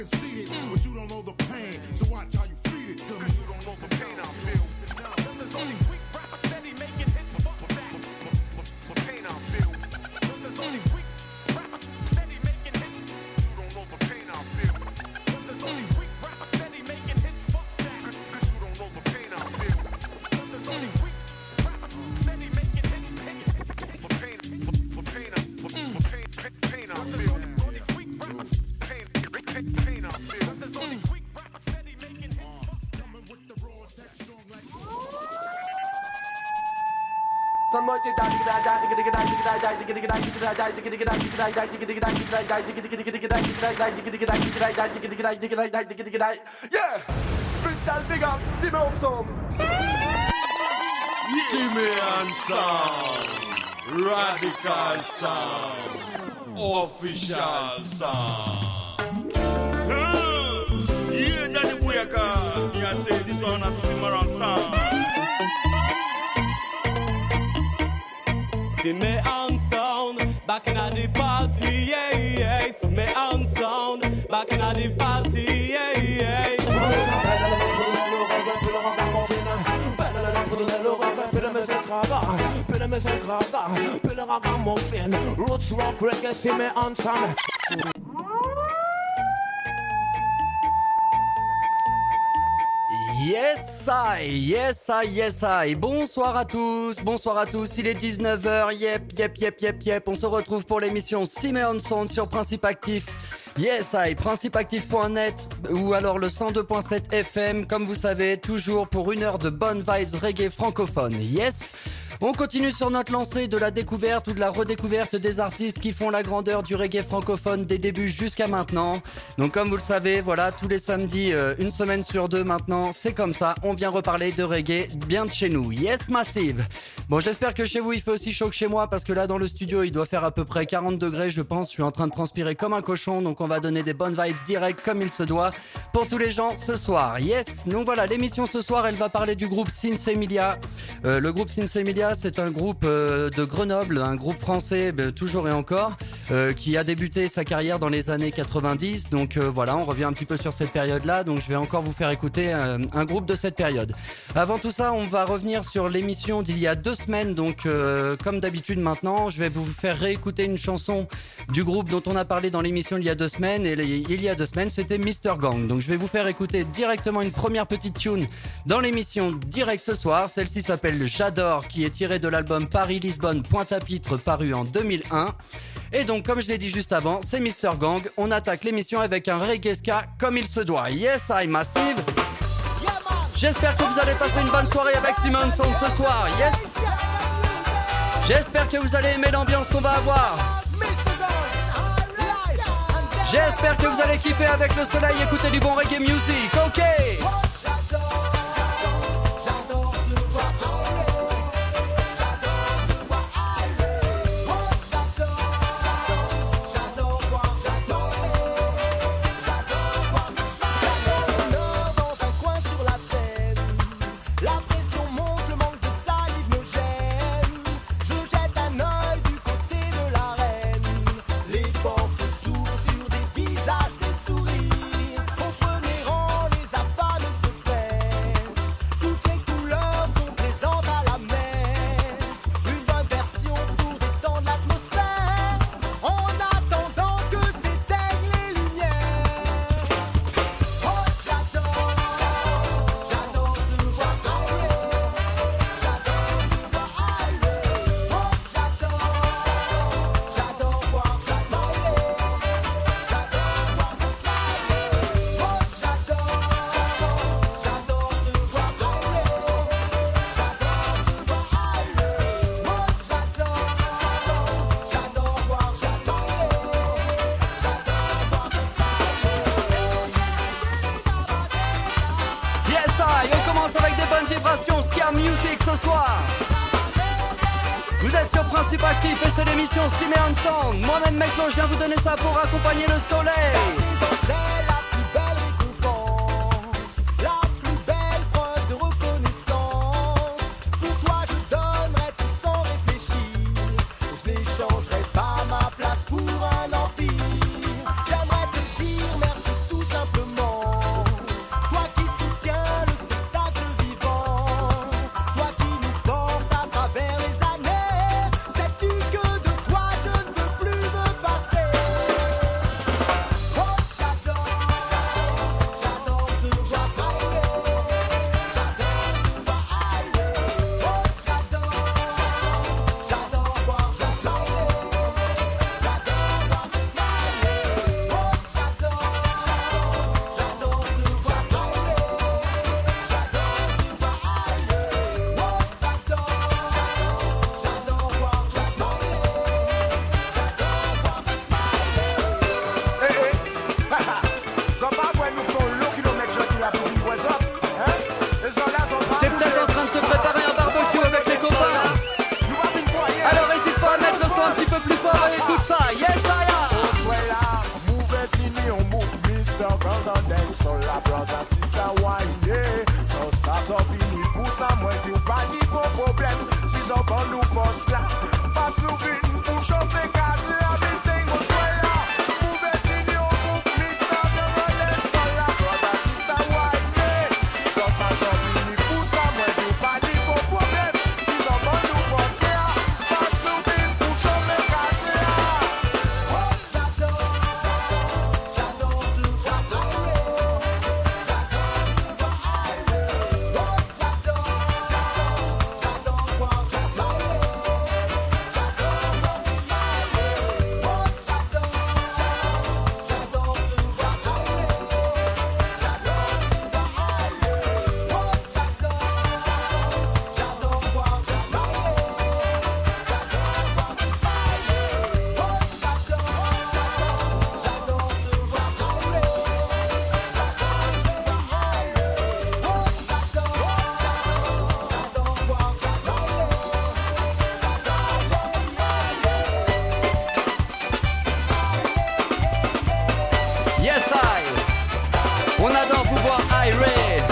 But you don't know the pain, so watch how you feed it to me. You don't know the pain I feel. There's only weak rappers steady making hits. Fuck that. The pain I feel. There's only weak rappers steady making hits. You don't know the pain I feel. There's only weak rappers steady making hits. Fuck that. Cause you don't know the pain I feel. There's only weak rappers steady making hits. The pain I feel. Pain I feel. Yeah, spécial big up, Simeon Sound. Simeon Sound, Radical Sound, Official Sound. Yeah, Daddy Boyaka, you say this one a Simeon Sound. Simeon Sound, back in the party, yeah, yeah. Simeon Sound, back in the party, yeah, yeah. Roots rock reggae, Simeon Sound. Yes I. Bonsoir à tous, il est 19h, yep, on se retrouve pour l'émission Simeon Sound sur Principe Actif. Yes I, principeactif.net ou alors le 102.7 FM, comme vous savez, toujours pour une heure de bonnes vibes reggae francophone. Yes. On continue sur notre lancée de la découverte ou de la redécouverte des artistes qui font la grandeur du reggae francophone des débuts jusqu'à maintenant. Donc comme vous le savez, voilà, tous les samedis, une semaine sur deux maintenant, c'est comme ça, on vient reparler de reggae bien de chez nous. Yes Massive. Bon, j'espère que chez vous il fait aussi chaud que chez moi parce que là dans le studio il doit faire à peu près 40 degrés je pense, je suis en train de transpirer comme un cochon, donc on va donner des bonnes vibes directes comme il se doit pour tous les gens ce soir. Yes, donc voilà, l'émission ce soir elle va parler du groupe Sinsemilia. Le groupe Sinsemilia c'est un groupe de Grenoble, un groupe français toujours et encore, qui a débuté sa carrière dans les années 90. Donc voilà, on revient un petit peu sur cette période-là. Donc je vais encore vous faire écouter un groupe de cette période. Avant tout ça, on va revenir sur l'émission d'il y a 2 semaines. Donc comme d'habitude maintenant, je vais vous faire réécouter une chanson du groupe dont on a parlé dans l'émission il y a 2 semaines. Et il y a 2 semaines, c'était Mr. Gang. Donc je vais vous faire écouter directement une première petite tune dans l'émission direct ce soir. Celle-ci s'appelle J'adore, qui est tirée de l'album Paris-Lisbonne Pointe-à-Pitre paru en 2001. Et donc comme je l'ai dit juste avant, c'est Mr. Gang. On attaque l'émission avec un reggae ska comme il se doit. Yes I Massive. J'espère que vous allez passer une bonne soirée avec Simeon Sound ce soir. Yes. J'espère que vous allez aimer l'ambiance qu'on va avoir. J'espère que vous allez kiffer avec le soleil, écouter du bon reggae music. Ok. Music ce soir. Vous êtes sur Principe Actif et c'est l'émission Simeon Sound. Moi-même Meclo, je viens vous donner ça pour accompagner le soleil. C'est la plus belle récompense, la plus belle preuve de reconnaissance. Pour toi je donnerai tout sans réfléchir. Je n'échangerai pas ma place pour un empire. J'aimerais te dire merci tout simplement. reggae, soul, brother, sister, wine, yeah. So start up in the pousse à moi, tu pas ni bon problème. Si on va nous force là, passe nous vite, push up the gas, everything goes well. Move it in your move, me start the reggae, soul, brother, sister, wine, yeah. So start up in the pousse à moi, tu pas ni bon problème. Si on va nous force là, passe nous vite, push up the gas, Oh, j'adore, j'adore tout, j'adore. Yes, I. On adore vous voir Irie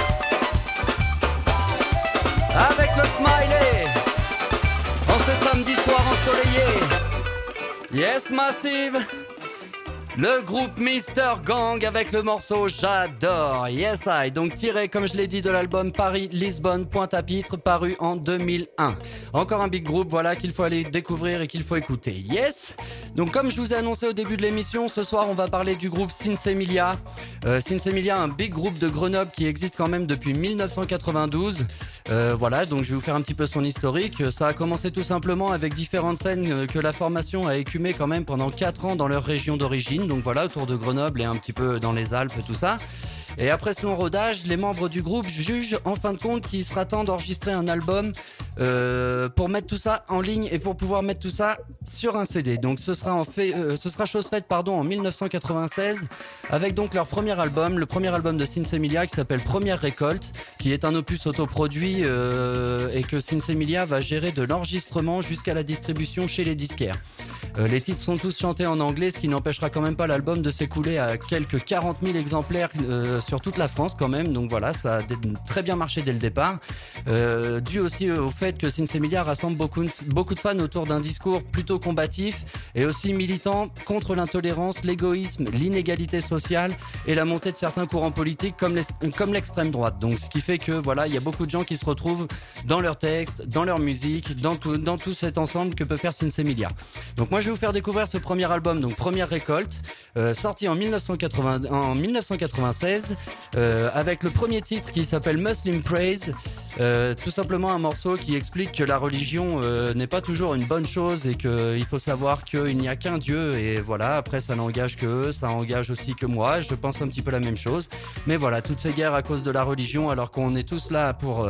avec le smiley en ce samedi soir ensoleillé. Yes, Massive. Le groupe Mr. Gang avec le morceau J'adore. Yes, I. Donc tiré, comme je l'ai dit, de l'album Paris-Lisbonne, Pointe-à-Pitre, paru en 2001. Encore un big groupe, voilà, qu'il faut aller découvrir et qu'il faut écouter. Yes. Donc comme je vous ai annoncé au début de l'émission, ce soir on va parler du groupe Sinsemilia. Sinsemilia, un big groupe de Grenoble qui existe quand même depuis 1992. Voilà, donc je vais vous faire un petit peu son historique. Ça a commencé tout simplement avec différentes scènes que la formation a écumées quand même pendant 4 ans dans leur région d'origine. Donc voilà, autour de Grenoble et un petit peu dans les Alpes, tout ça. Et après ce long rodage, les membres du groupe jugent en fin de compte qu'il sera temps d'enregistrer un album pour mettre tout ça en ligne et pour pouvoir mettre tout ça sur un CD. Donc ce sera chose faite en 1996 avec donc leur premier album, le premier album de Sinsemilia qui s'appelle Première Récolte, qui est un opus autoproduit et que Sinsemilia va gérer de l'enregistrement jusqu'à la distribution chez les disquaires. Les titres sont tous chantés en anglais, ce qui n'empêchera quand même pas l'album de s'écouler à quelques 40 000 exemplaires sur toute la France quand même. Donc voilà, ça a très bien marché dès le départ. Dû aussi au fait que Sinsemilia rassemble beaucoup de fans autour d'un discours plutôt combatif et aussi militant contre l'intolérance, l'égoïsme, l'inégalité sociale et la montée de certains courants politiques comme l'extrême droite. Donc ce qui fait que voilà, il y a beaucoup de gens qui se retrouvent dans leurs textes, dans leur musique, dans tout cet ensemble que peut faire Sinsemilia. Donc moi je vais vous faire découvrir ce premier album, donc Première Récolte, sorti en 1996, avec le premier titre qui s'appelle Muslim Praise, tout simplement un morceau qui explique que la religion n'est pas toujours une bonne chose et qu'il faut savoir qu'il n'y a qu'un Dieu, et voilà, après ça n'engage que eux, ça engage aussi que moi, je pense un petit peu la même chose, mais voilà, toutes ces guerres à cause de la religion alors qu'on est tous là pour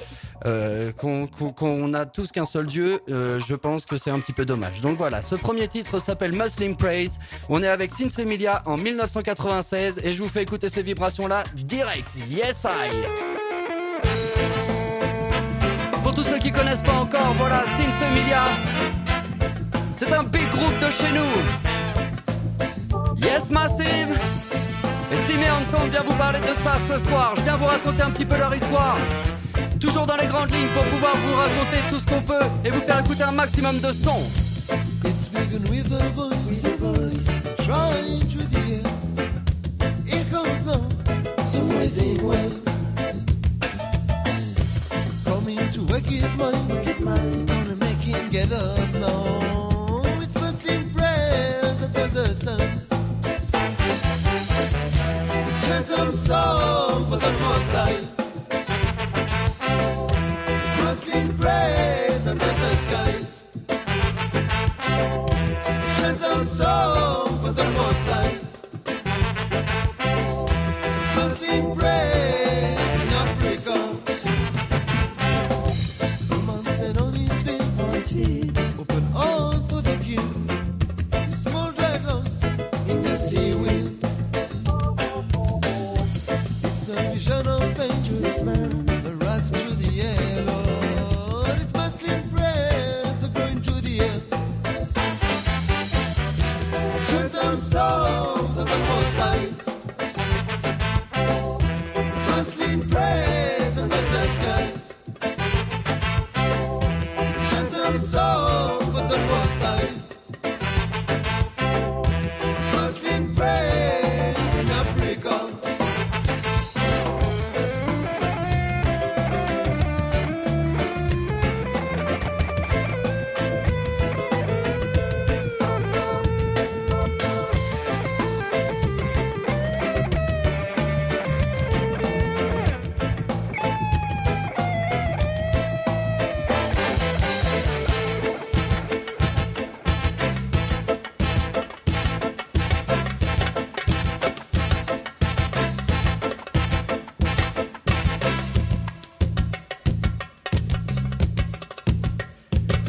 qu'on a tous qu'un seul Dieu, je pense que c'est un petit peu dommage. Donc voilà, ce premier titre s'appelle Muslim Praise, on est avec Sinsemilia en 1996 et je vous fais écouter ces vibrations là direct. Yes I. Pour tous ceux qui connaissent pas encore, voilà, Sinsemilia, c'est un big groupe de chez nous. Yes Massive. Et Simeon Sound vient vous parler de ça ce soir. Je viens vous raconter un petit peu leur histoire, toujours dans les grandes lignes pour pouvoir vous raconter tout ce qu'on peut et vous faire écouter un maximum de sons. It's speaking with a voice, trying through the air. Here comes now, some rising waves. Coming to wake his mind, gonna make him get up now. It's first in prayers that there's a sun. It's anthem song for the most high. It's first in prayers and there's a sky. Anthem song for the most high. It's first in praise in Africa. The man stand on his feet, open heart for the king. Small dry clouds in the sea wind. It's a vision of faith, a rise through the air, Lord. It must in praise, going through the air. Anthem song for the most high.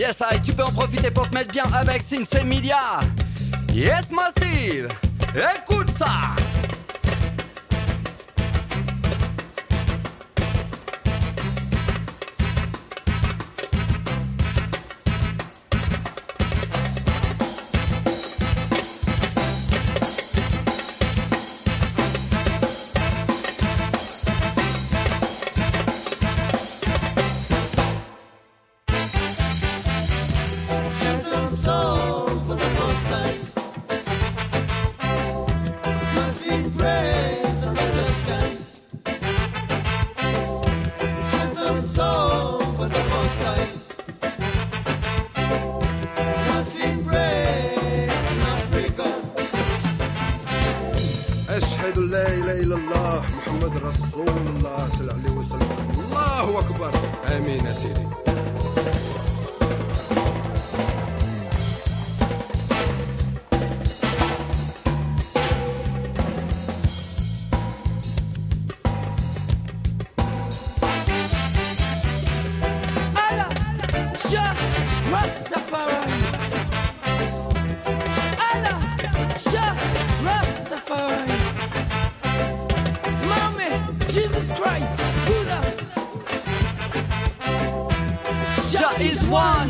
Yes, tu peux en profiter pour te mettre bien avec Sinsemilia. Yes, Massive. Écoute ça. أشهد لا إله إلا الله محمد رسول الله صلى الله عليه وسلم الله أكبر آمين يا سيدي Jah is one.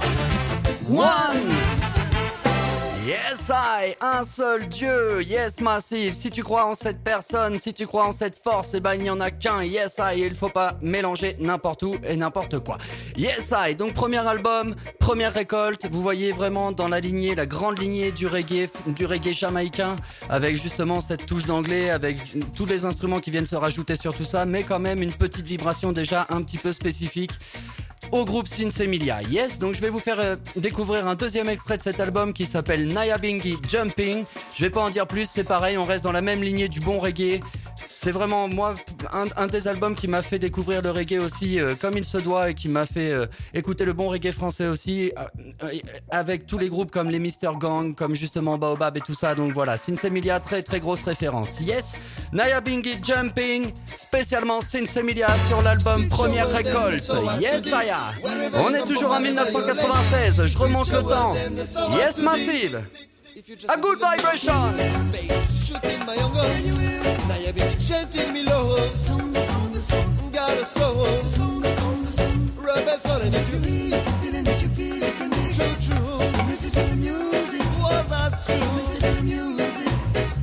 Yes, un seul Dieu. Yes, Massive. Si tu crois en cette personne, si tu crois en cette force, eh ben il n'y en a qu'un. Yes, et il faut pas mélanger n'importe où et n'importe quoi. Yes, donc premier album, première récolte. Vous voyez vraiment dans la lignée, la grande lignée du reggae jamaïcain, avec justement cette touche d'anglais, avec tous les instruments qui viennent se rajouter sur tout ça, mais quand même une petite vibration déjà un petit peu spécifique au groupe Sinsemilia. Yes, donc je vais vous faire découvrir un deuxième extrait de cet album qui s'appelle Nyabinghi Jumping. Je vais pas en dire plus, c'est pareil, on reste dans la même lignée du bon reggae. C'est vraiment, moi, un des albums qui m'a fait découvrir le reggae aussi comme il se doit et qui m'a fait écouter le bon reggae français aussi, avec tous les groupes comme les Mr. Gang, comme justement Baobab et tout ça. Donc voilà, Sinsemilia, très très grosse référence. Yes, Nyabinghi Jumping, spécialement Sinsemilia sur l'album Première Récolte. Yes, Aya. On est toujours en 1996, je remonte le temps. Yes, Massive. A good vibration. Shooting my young gun. Now you be chanting me low. Got a soul. Rebel soul, and if you feel it, true, true. The message of the music was that true. The message of the music.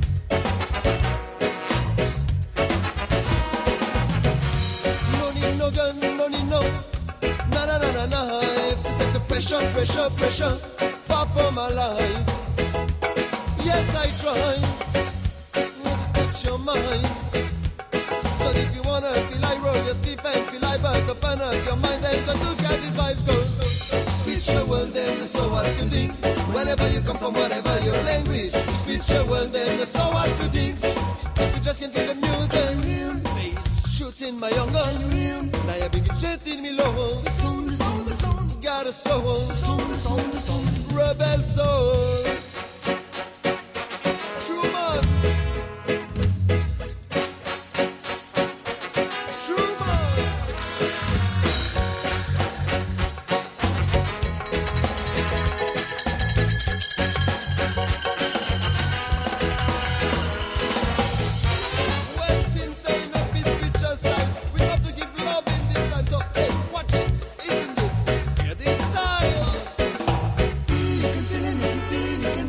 No need no gun, no need no. Na. If this is a pressure, pop for my life. Yes, I try to touch your mind. So if you wanna feel like roll your sleep and feel like but up and up your mind and so look at these vibes go. Speech your world then that's so hard to think. Whenever you come from, whatever your language. Speech your world then that's so hard to think. If you just can feel the music, bass shooting my young gun. Now you begin chanting me low. The song. Got a soul. The song. Rebel soul. You can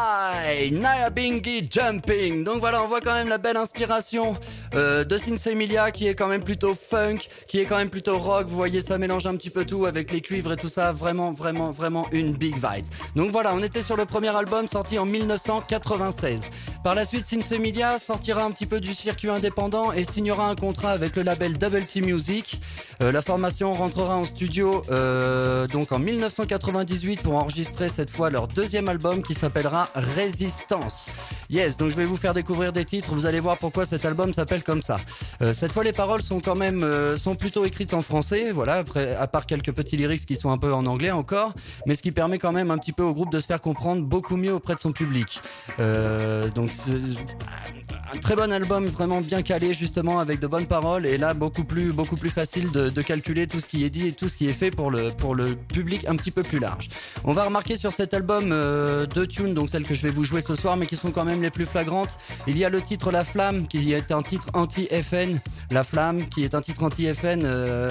I, Nyabinghi Jumping. Donc voilà, on voit quand même la belle inspiration de Sinsemilia, qui est quand même plutôt funk, qui est quand même plutôt rock. Vous voyez, ça mélange un petit peu tout avec les cuivres et tout ça. Vraiment une big vibe. Donc voilà, on était sur le premier album sorti en 1996. Par la suite, Sinsemilia sortira un petit peu du circuit indépendant et signera un contrat avec le label Double T Music. La formation rentrera en studio donc en 1998 pour enregistrer cette fois leur deuxième album qui s'appellera Résistance. Yes, donc je vais vous faire découvrir des titres, vous allez voir pourquoi cet album s'appelle comme ça. Cette fois les paroles sont quand même sont plutôt écrites en français, voilà, après, à part quelques petits lyrics qui sont un peu en anglais encore, mais ce qui permet quand même un petit peu au groupe de se faire comprendre beaucoup mieux auprès de son public. Donc c'est un très bon album, vraiment bien calé justement, avec de bonnes paroles, et là beaucoup plus facile de calculer tout ce qui est dit et tout ce qui est fait pour le public un petit peu plus large. On va remarquer sur cet album deux tunes, donc celles que je vais vous jouer ce soir, mais qui sont quand même les plus flagrantes. Il y a le titre La Flamme, qui est un titre anti-FN. La Flamme, qui est un titre anti-FN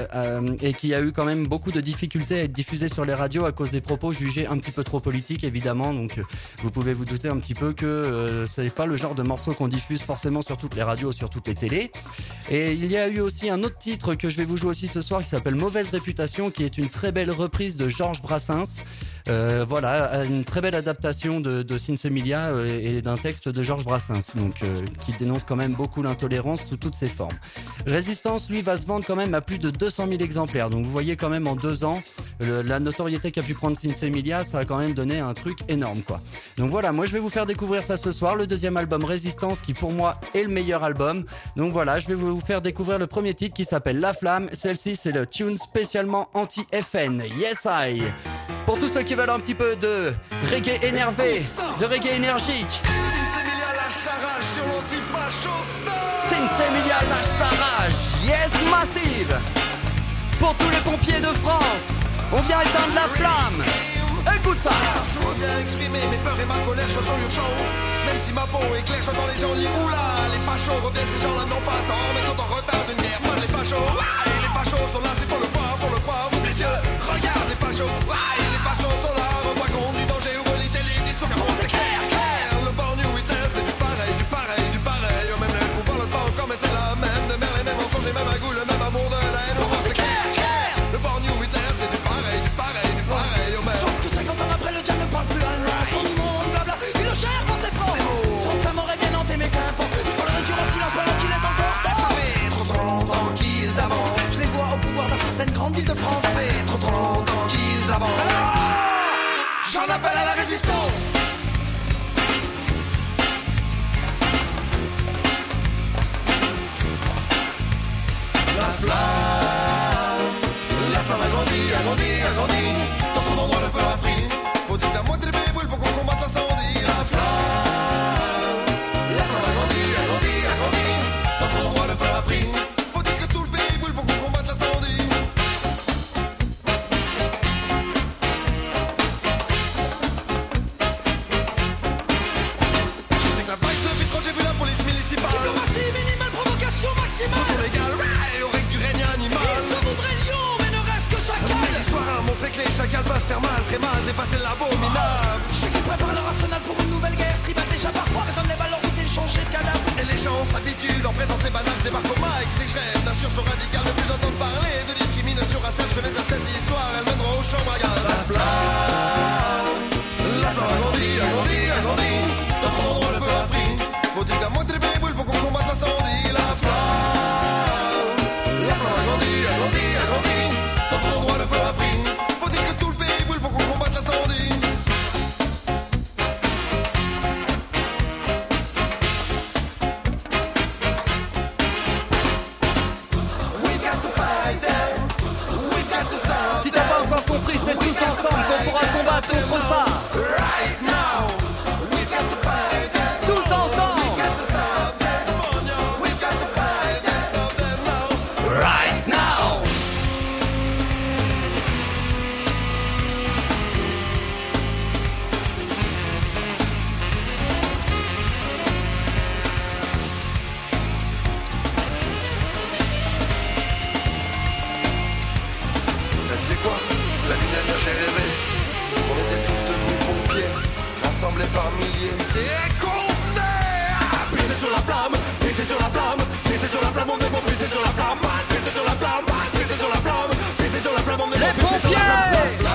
et qui a eu quand même beaucoup de difficultés à être diffusé sur les radios à cause des propos jugés un petit peu trop politiques, évidemment. Donc vous pouvez vous douter un petit peu que c'est pas le genre de morceau qu'on diffuse forcément sur toutes les radios, sur toutes les télés. Et il y a eu aussi un autre titre que je vais vous jouer aussi ce soir qui s'appelle Mauvaise Réputation, qui est une très belle reprise de Georges Brassens. Voilà, une très belle adaptation de Sinsemilia et d'un texte de Georges Brassens, donc qui dénonce quand même beaucoup l'intolérance sous toutes ses formes. Résistance, lui, va se vendre quand même à plus de 200 000 exemplaires, donc vous voyez quand même en 2 ans, la notoriété qu'a pu prendre Sinsemilia, ça a quand même donné un truc énorme, quoi. Donc voilà, moi je vais vous faire découvrir ça ce soir, le deuxième album Résistance, qui pour moi est le meilleur album. Donc voilà, je vais vous faire découvrir le premier titre qui s'appelle La Flamme. Celle-ci, c'est le tune spécialement anti-FN. Yes I. Pour tous ceux qui veulent un petit peu de reggae énervé, de reggae énergique. Sinsemilia lâche sa rage sur l'antifacho style. Sinsemilia lâche sa rage. Yes, massive. Pour tous les pompiers de France, on vient éteindre la flamme. Écoute ça. Je reviens exprimer mes peurs et ma colère, chanson urgence. Même si ma peau est claire, j'entends les gens dire oula. Les fachos reviennent, ces gens-là n'ont pas tant, mais sont en retard d'une guerre. Pas les fachos. Et les fachos sont là, c'est pour le voir, ouvre les yeux. Regarde les fachos. Et les fachos sont là, rends-toi compte du danger, ouvre les télés, dis car bon, c'est clair. Le born new Hitler, c'est du pareil. Même le pouvoir le pas encore, mais c'est la même. De mer, les mêmes mensonges, les mêmes agouts, le même amour de la haine. C'est clair. Le born new Hitler, c'est du pareil. Sauf que 50 ans après le diable ne parle plus allemand. Son immonde blabla, il le gère dans ses francs. Son femme aurait bien hanté mes qu'importe. Il faut le réduire au silence pendant qu'il est encore temps. Ça fait trop longtemps qu'ils avancent. Je les vois au pouvoir dans certaines grandes villes de France. Ça fait trop longtemps qu'ils avancent. Alors, j'en appelle à la résistance. La flamme a grandi. Dans ton endroit le feu a pris. Faut-il que la moitié des béboules pour qu'on combatte l'incendie. La flamme a grandi. Dans ton endroit le feu a pris. Faut-il que tout le pays brûle pour qu'on combatte l'incendie. Je déclare pas ce vite quand j'ai vu la police municipale. Diplomatie minimale, provocation maximale. Tout légal, et au règle du règne animal. Il se voudrait lion, mais ne reste que chacal. Mais l'histoire a montré que les chacals peuvent faire mal, très mal, dépasser l'abominable. Ceux qui préparent leur arsenal pour une nouvelle guerre tribale déjà parfois résonnent les balles, leur idée de changer de cadavre. Et les gens s'habituent, leur présence est banale. J'ébarque au mic, c'est que je rêve d'un sursaut radical. Ne plus entendre parler de discrimination raciale. Je connais déjà cette histoire, elle mènera au champ magal. La flamme a grandi. Dans son endroit le feu a pris. Faut-il que la moitié des béboules pour qu'on combatte l'incendie. La flamme a grandi. Dans son endroit le feu a pris. Faut-il que tout le pays brûle pour qu'on combatte l'incendie. et condamné. Pisser sur la flamme, pisser sur la flamme, pisser sur la flamme, on est bon, pisser sur la flamme, pisser sur la flamme, pisser sur la flamme, pisser sur la flamme, on est bon, pisser sur la flamme.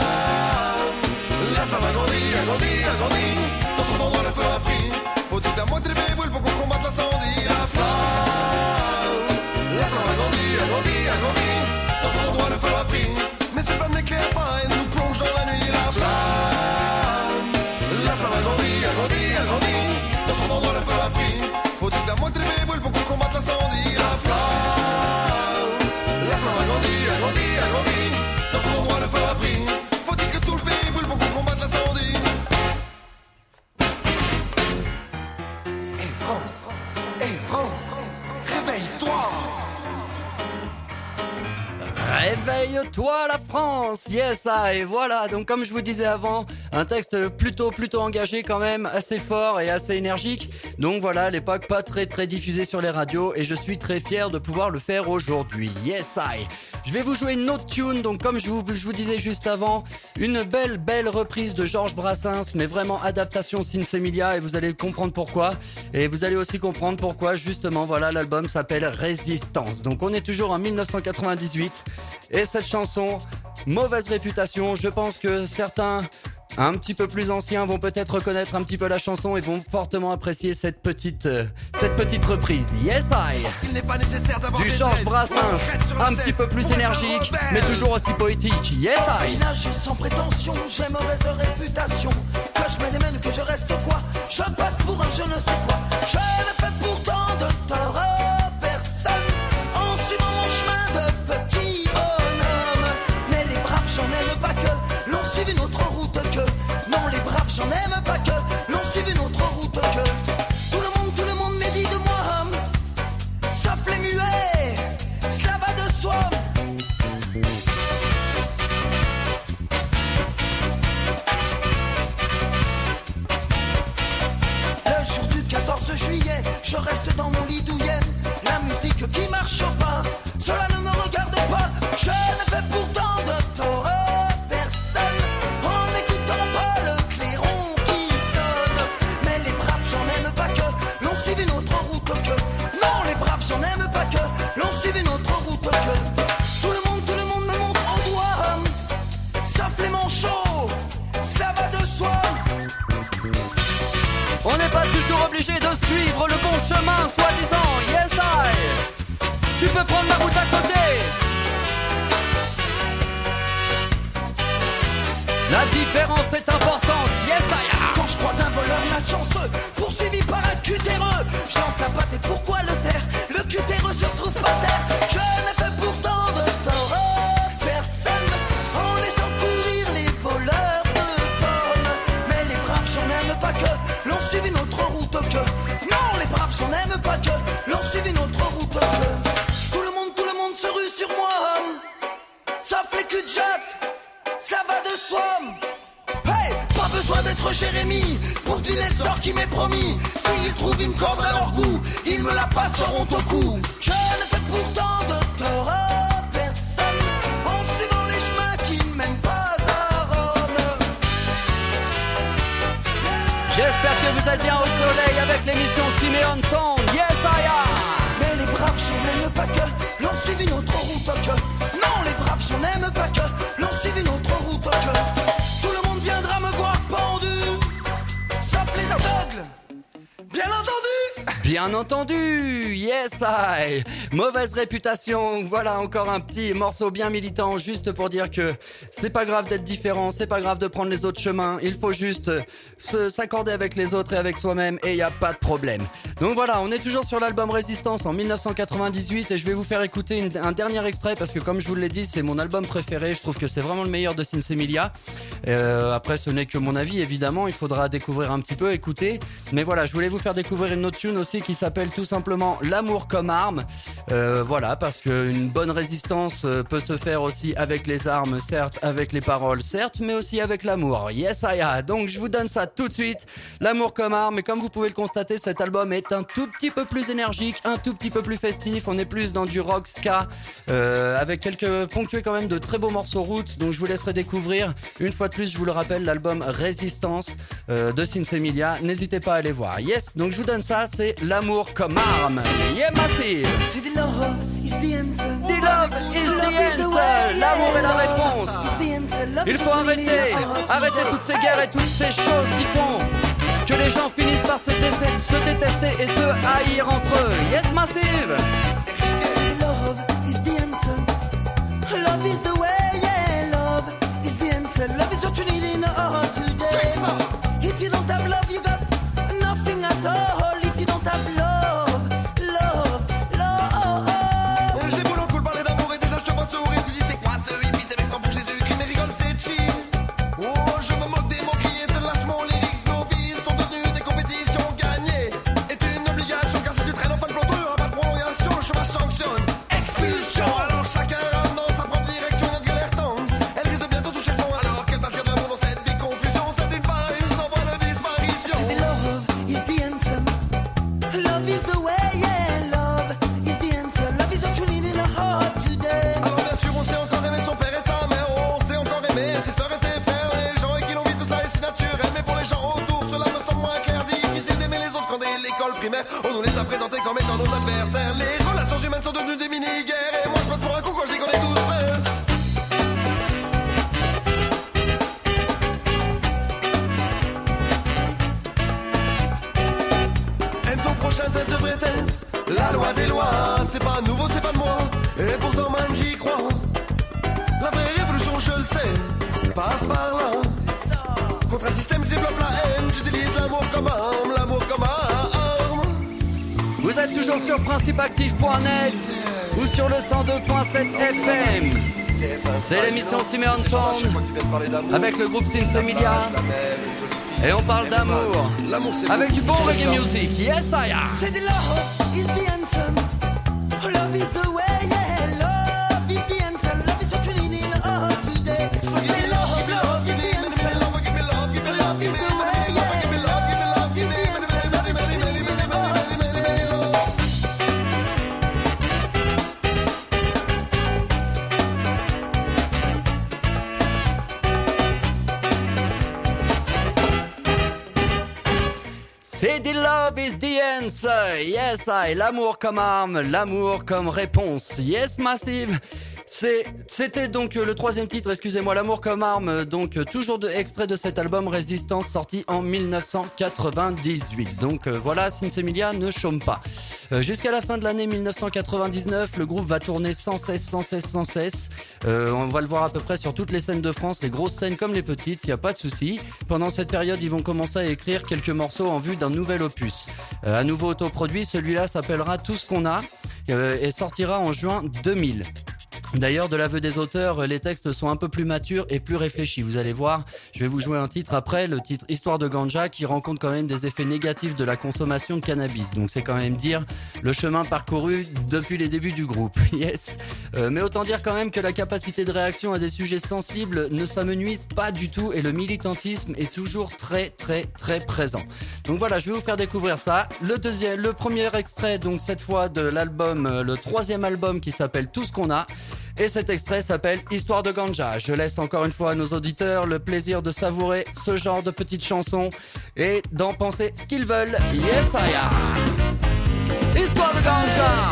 La flamme a grandi, a grandi, a grandi. Dans ton endroit le feu a pris. Faut-il que la moitié des brûle pour qu'on combatte l'incendie? La flamme a grandi, a grandi, a grandi. Dans ton endroit le feu a pris. Mais cette flamme n'éclaire pas et nous plonge dans la nuit. La flamme a grandi, a grandi, a grandi. Dans ton endroit le feu a pris. Faut-il que la moitié des brûle pour qu'on combatte l'incendie? La flamme a grandi, a grandi, a grandi. Dans ton endroit le feu a pris. Faut-il que tout le pays brûle pour qu'on combatte l'incendie? Hey France, réveille-toi! Réveille-toi la France, yes et voilà, donc comme je vous disais avant, un texte plutôt engagé quand même, assez fort et assez énergique, donc voilà, à l'époque pas très diffusé sur les radios et je suis très fier de pouvoir le faire aujourd'hui, yes I. Je vais vous jouer une autre tune, donc comme je vous disais juste avant, une belle reprise de Georges Brassens, mais vraiment adaptation Sinsemilia et vous allez comprendre pourquoi, et vous allez aussi comprendre pourquoi justement, voilà, l'album s'appelle Résistance, donc on est toujours en 1998. Et cette chanson, mauvaise réputation, je pense que certains un petit peu plus anciens vont peut-être reconnaître un petit peu la chanson et vont fortement apprécier cette petite reprise. Yes I du Georges Brassens, un petit peu plus énergique, mais toujours aussi poétique. Yes I. Sans prétention, j'ai mauvaise réputation. Que je me démène, que je reste quoi? Je passe pour un je ne sais quoi. Je ne fais pourtant de tort à personne en suivant mon chemin de petit bonhomme. Mais les braves, j'en aime pas que l'on suive une autre route que. Non, les braves, j'en aime pas que l'on suive une autre route que. Tout le monde médit de moi, sauf les muets, cela va de soi. Le jour du 14 juillet, je reste dans mon lit douillet. La musique qui marche pas, cela ne me regarde pas. Je ne fais pourtant de tort à personne en n'écoutant pas le clairon qui sonne. Mais les braves, j'en aime pas que l'on suive une autre route que. Non, les braves, j'en aime pas que l'on suive une autre route que. Tout le monde me montre au doigt, sauf les manchots, cela va de soi. On n'est pas toujours obligé de suivre le bon chemin, soi-disant, yes I. Tu peux prendre la route à côté. La différence est importante, yes I. Quand je croise un voleur malchanceux, poursuivi par un cutéreux, je lance la patte et pourquoi le taire? Le cutéreux se retrouve par terre. Je ne fais pourtant de tort à personne en laissant courir les voleurs de pommes. Mais les braves, j'en aime pas que l'on suive une autre route que. Non, les braves, j'en aime pas que l'on suive une autre route que. Tout le monde se rue sur moi, sauf les cul-de-jatte, ça va de soi. Hey, pas besoin d'être Jérémie pour deviner le sort qui m'est promis. S'ils trouvent une corde à leur goût, ils me la passeront au cou. Je ne fais pourtant de tort à personne en suivant les chemins qui ne mènent pas à Rome. J'espère que vous êtes bien au soleil avec l'émission Simeon Sound, yes I am. Mais les braves, j'en aime pas que l'on suive une autre route que. Non, les braves, j'en aime pas que l'on suive une autre route que. Tout le monde viendra me voir pendu, sauf les aveugles, bien entendu. Bien entendu, yes I. Mauvaise réputation, voilà encore un petit morceau bien militant juste pour dire que c'est pas grave d'être différent, c'est pas grave de prendre les autres chemins, il faut juste s'accorder avec les autres et avec soi-même et y a pas de problème. Donc voilà, on est toujours sur l'album Résistance en 1998 et je vais vous faire écouter un dernier extrait parce que comme je vous l'ai dit, c'est mon album préféré, je trouve que c'est vraiment le meilleur de Sinsemilia. Après ce n'est que mon avis évidemment, il faudra découvrir un petit peu, écouter, mais voilà, je voulais vous faire découvrir une autre tune aussi aussi qui s'appelle tout simplement L'amour comme arme. Voilà, parce qu'une bonne résistance peut se faire aussi avec les armes, certes, avec les paroles, certes, mais aussi avec l'amour. Yes, I am. Donc je vous donne ça tout de suite. L'amour comme arme. Et comme vous pouvez le constater, cet album est un tout petit peu plus énergique, un tout petit peu plus festif. On est plus dans du rock ska, avec quelques ponctués quand même de très beaux morceaux roots. Donc je vous laisserai découvrir. Une fois de plus, je vous le rappelle, l'album Résistance de Sinsemilia. N'hésitez pas à aller voir. Yes, donc je vous donne ça, c'est L'amour comme arme. Yeah, massive. C'est the love is the answer. The love is the answer. L'amour est la réponse. Il faut arrêter toutes ces guerres et toutes ces choses qui font que les gens finissent par se détester et se haïr entre eux. Yes, massive. C'est love is the answer. Love is the way, yeah. Love is the answer. Love is what you need in the heart today. If you don't have love, you got nothing at all. If you don't have love, love, love. J'ai beau l'en cool parler d'amour et déjà je te vois sourire. Tu dis c'est quoi ce hippie, c'est l'extrême pour Jésus-Christ, mais rigole c'est chill. Oh, je me moque des mots qui étaient lâchement lyrics. Nos vies sont devenues des compétitions gagnées. Est une obligation car si tu traînes en fin de peloton, il n'y aura pas de prolongation, le chômage sanctionne. Expulsion. Alors chacun dans sa propre direction, notre galère tend. Elle risque de bientôt toucher le fond alors qu'elle passe de l'amour dans cette big confusion. C'est une vague, nous envoie de disparition. C'est love is the answer. Love is the way, yeah. Love is the answer. Love is what you need in the heart today. Alors bien sûr on sait encore aimer son père et sa mère. On sait encore aimer ses sœurs et ses frères. Les gens et qui l'ont vu tout ça est si naturel. Mais pour les gens autour cela me semble moins clair. Difficile d'aimer les autres quand dès l'école primaire on nous les a présentés comme étant nos adversaires. Les relations humaines sont devenues des mini-guerres. Et moi je passe pour un con quand je dis qu'on est tous frères. Aime ton prochain, telle devrait être la loi des lois. C'est pas nouveau, c'est pas de moi. Et pourtant man j'y crois. La vraie révolution, je le sais, passe par là. Contre un système qui développe la haine, j'utilise l'amour comme arme, l'amour comme arme. Vous êtes toujours sur principeactif.net ou sur le 102.7 FM. C'est l'émission Simeon Sound avec le groupe Sinsemilia. Et on parle d'amour avec du bon reggae music. Yes, I am. C'est the love is the answer. Love is the way, yeah. Love is the answer. Love is what you need in the heart today. C'est love, love is the answer. Love is the way, yeah. Love is the answer. Love is what you need in the heart today. C'est the love is the answer. Yes, I. L'amour comme arme, l'amour comme réponse. Yes, massive. C'était donc le troisième titre, excusez-moi, L'amour comme arme, donc toujours extrait de cet album Résistance sorti en 1998. Donc voilà, Sinsemilia ne chôme pas. Jusqu'à la fin de l'année 1999, le groupe va tourner sans cesse. On va le voir à peu près sur toutes les scènes de France, les grosses scènes comme les petites, il n'y a pas de souci. Pendant cette période, ils vont commencer à écrire quelques morceaux en vue d'un nouvel opus. À nouveau autoproduit, celui-là s'appellera Tout ce qu'on a et sortira en juin 2000. D'ailleurs, de l'aveu des auteurs, les textes sont un peu plus matures et plus réfléchis. Vous allez voir, je vais vous jouer un titre après, le titre Histoire de Ganja, qui rencontre quand même des effets négatifs de la consommation de cannabis. Donc c'est quand même dire le chemin parcouru depuis les débuts du groupe. Yes. Mais autant dire quand même que la capacité de réaction à des sujets sensibles ne s'amenuise pas du tout et le militantisme est toujours très présent. Donc voilà, je vais vous faire découvrir ça. Le premier extrait, donc cette fois de l'album, le troisième album qui s'appelle Tout ce qu'on a. Et cet extrait s'appelle Histoire de Ganja. Je laisse encore une fois à nos auditeurs le plaisir de savourer ce genre de petites chansons et d'en penser ce qu'ils veulent. Yes, I am. Histoire de Ganja.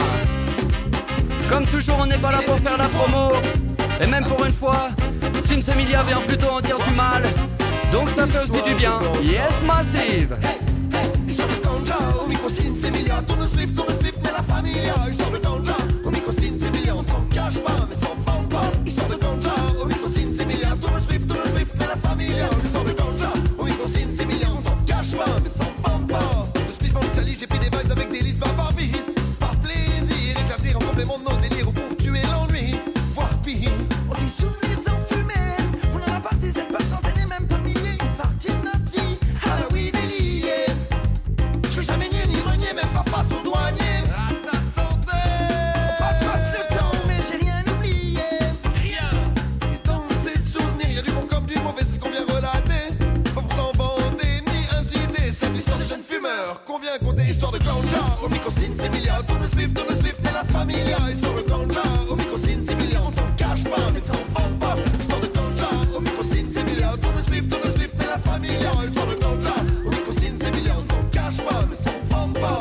Comme toujours, on n'est pas là pour faire la promo. Et même pour une fois, Sinsemilia vient plutôt en dire du mal. Donc ça fait aussi du bien. Yes, massive. Histoire de Ganja, au micro Sinsemilia. Tourne spliff, mais la familia. Histoire de Ganja, au micro Sinsemilia. On ne s'en cache pas, mais s'en vend pas. Histoire de Ganja, au micro Sinsemilia. Tourne spliff, mais la familia. Histoire de Ganja, au micro Sinsemilia. On ne s'en cache pas, mais s'en vend pas. Le spliff en Italie, j'ai pris des vibes avec des listes par vice. Par plaisir, éclater en complément de nos délires ou pour tuer l'ennui. Voire pire. On dit souvenirs enfumés. On en a parti cette par centaines et même par milliers. Une partie de notre vie. Halloween est liée. qu'on vient compter histoire de ganja. Au micro Similia, tourne le spliff, n'est la familia. Histoire de ganja, au micro Similia, on ne s'en cache pas, mais ça en vend pas. Histoire de ganja, au micro Similia, tourne le spliff, n'est la familia. Histoire de ganja, au micro Similia, on ne s'en cache pas, mais ça en vend pas.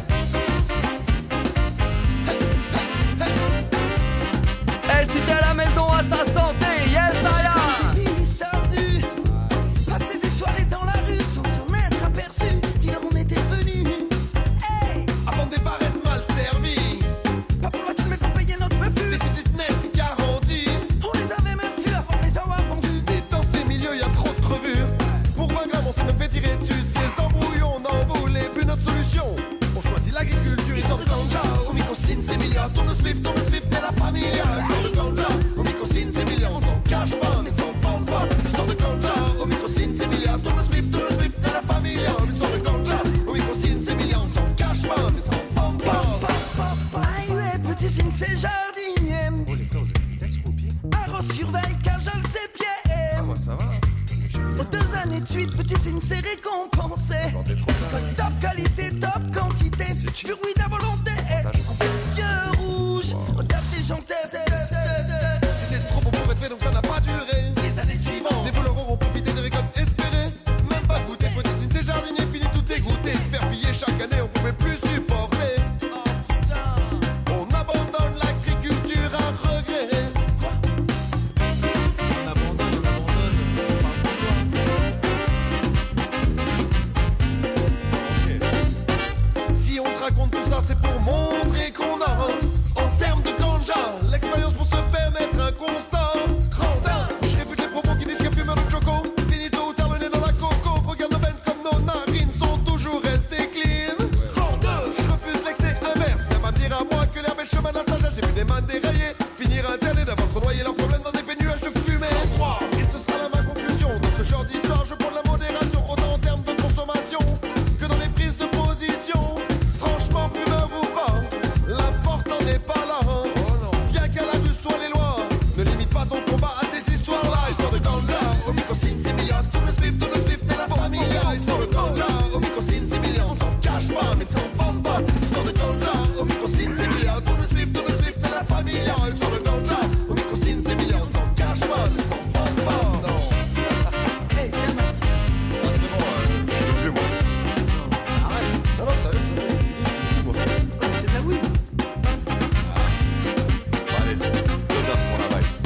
Et si t'es à la maison, à ta santé, yes I am. Histoire du passer des soirées dans la rue sans s'en être aperçu. Dis-leur on était venus. Hey, Avant de départ être mal servi. papa tu m'as pas payé notre refus. Déficit net garanti. On les avait même vus avant de les avoir vendus. Mais dans ces milieux, y a trop de crevures. Pour 20 grammes, on s'est même fait tirer dessus. Ces embrouilles, on n'en voulait plus notre solution. On choisit l'agriculture, histoire de ganja. Au micro Similia, tourne le spliff, n'est la familia. Histoire de ganja, au micro Similia, on ne s'en cache pas, mais ça en vend pas. Histoire de ganja, au micro Similia, tourne le spliff, n'est la familia. Histoire de ganja, au micro Similia, on ne s'en cache pas, mais ça en vend pas. Ah ouais, petit signe c'est jardinier. Oh les frères, vous avez mis d'être au pied. Arros surveille car je le sais bien. Ah moi ça va. Aux 2 années de suite, petit signe c'est récompensé. Top qualité, top quantité. Pur oui de volonté. Yeux rouges, au taf des gens C'était trop beau pour être vrai, donc ça n'a pas duré. Les années suivantes, Les voleurs auront profité des récoltes espérées. Même pas goûté, petit signe, c'est jardinier, fini tout dégoûté. Se faire piller chaque année, on pouvait plus supporter. On abandonne l'agriculture à regret. On abandonne. Si on te raconte tout ça, c'est pour montrer qu'on a en termes de ganja, l'expérience pour se permettre un constat. Grandin, je réfute les propos qui disent qu'il y a fumeur de choco. Fini tôt ou tard le nez dans la coco. Regarde nos veines comme nos narines sont toujours restées clean. Grandin, je refuse l'excès inverse. Même à me dire à moi que l'herbe est le chemin de la sagesse. J'ai vu des man dérailler, finir interné d'avoir trop noyé leurs problèmes dans des nuages de fumée. Et ce sera ma conclusion. Dans ce genre d'histoire, je prends de la modération, autant en termes de consommation que dans les prises de position. Franchement, fumeur ou pas, l'important n'est pas là. Bien qu'à la rue soient les lois, ne limite pas ton combat à ces histoires-là. Histoire de ganja, au micro Similia, tourne le spliff, n'est la familia. Histoire de ganja, au micro Similia, on s'en cache pas, mais ça en vend pas. Histoire de ganja, au micro Similia, tourne le spliff, n'est la familia. Histoire de ganja, au micro Similia, on s'en cache pas, mais ça en vend pas. Non. Hey, viens, man. Ah, c'est bon, je suis vieux, moi. Non, non, sérieux, c'est bon. C'est de la weed. Allez, 2 heures pour la vibe.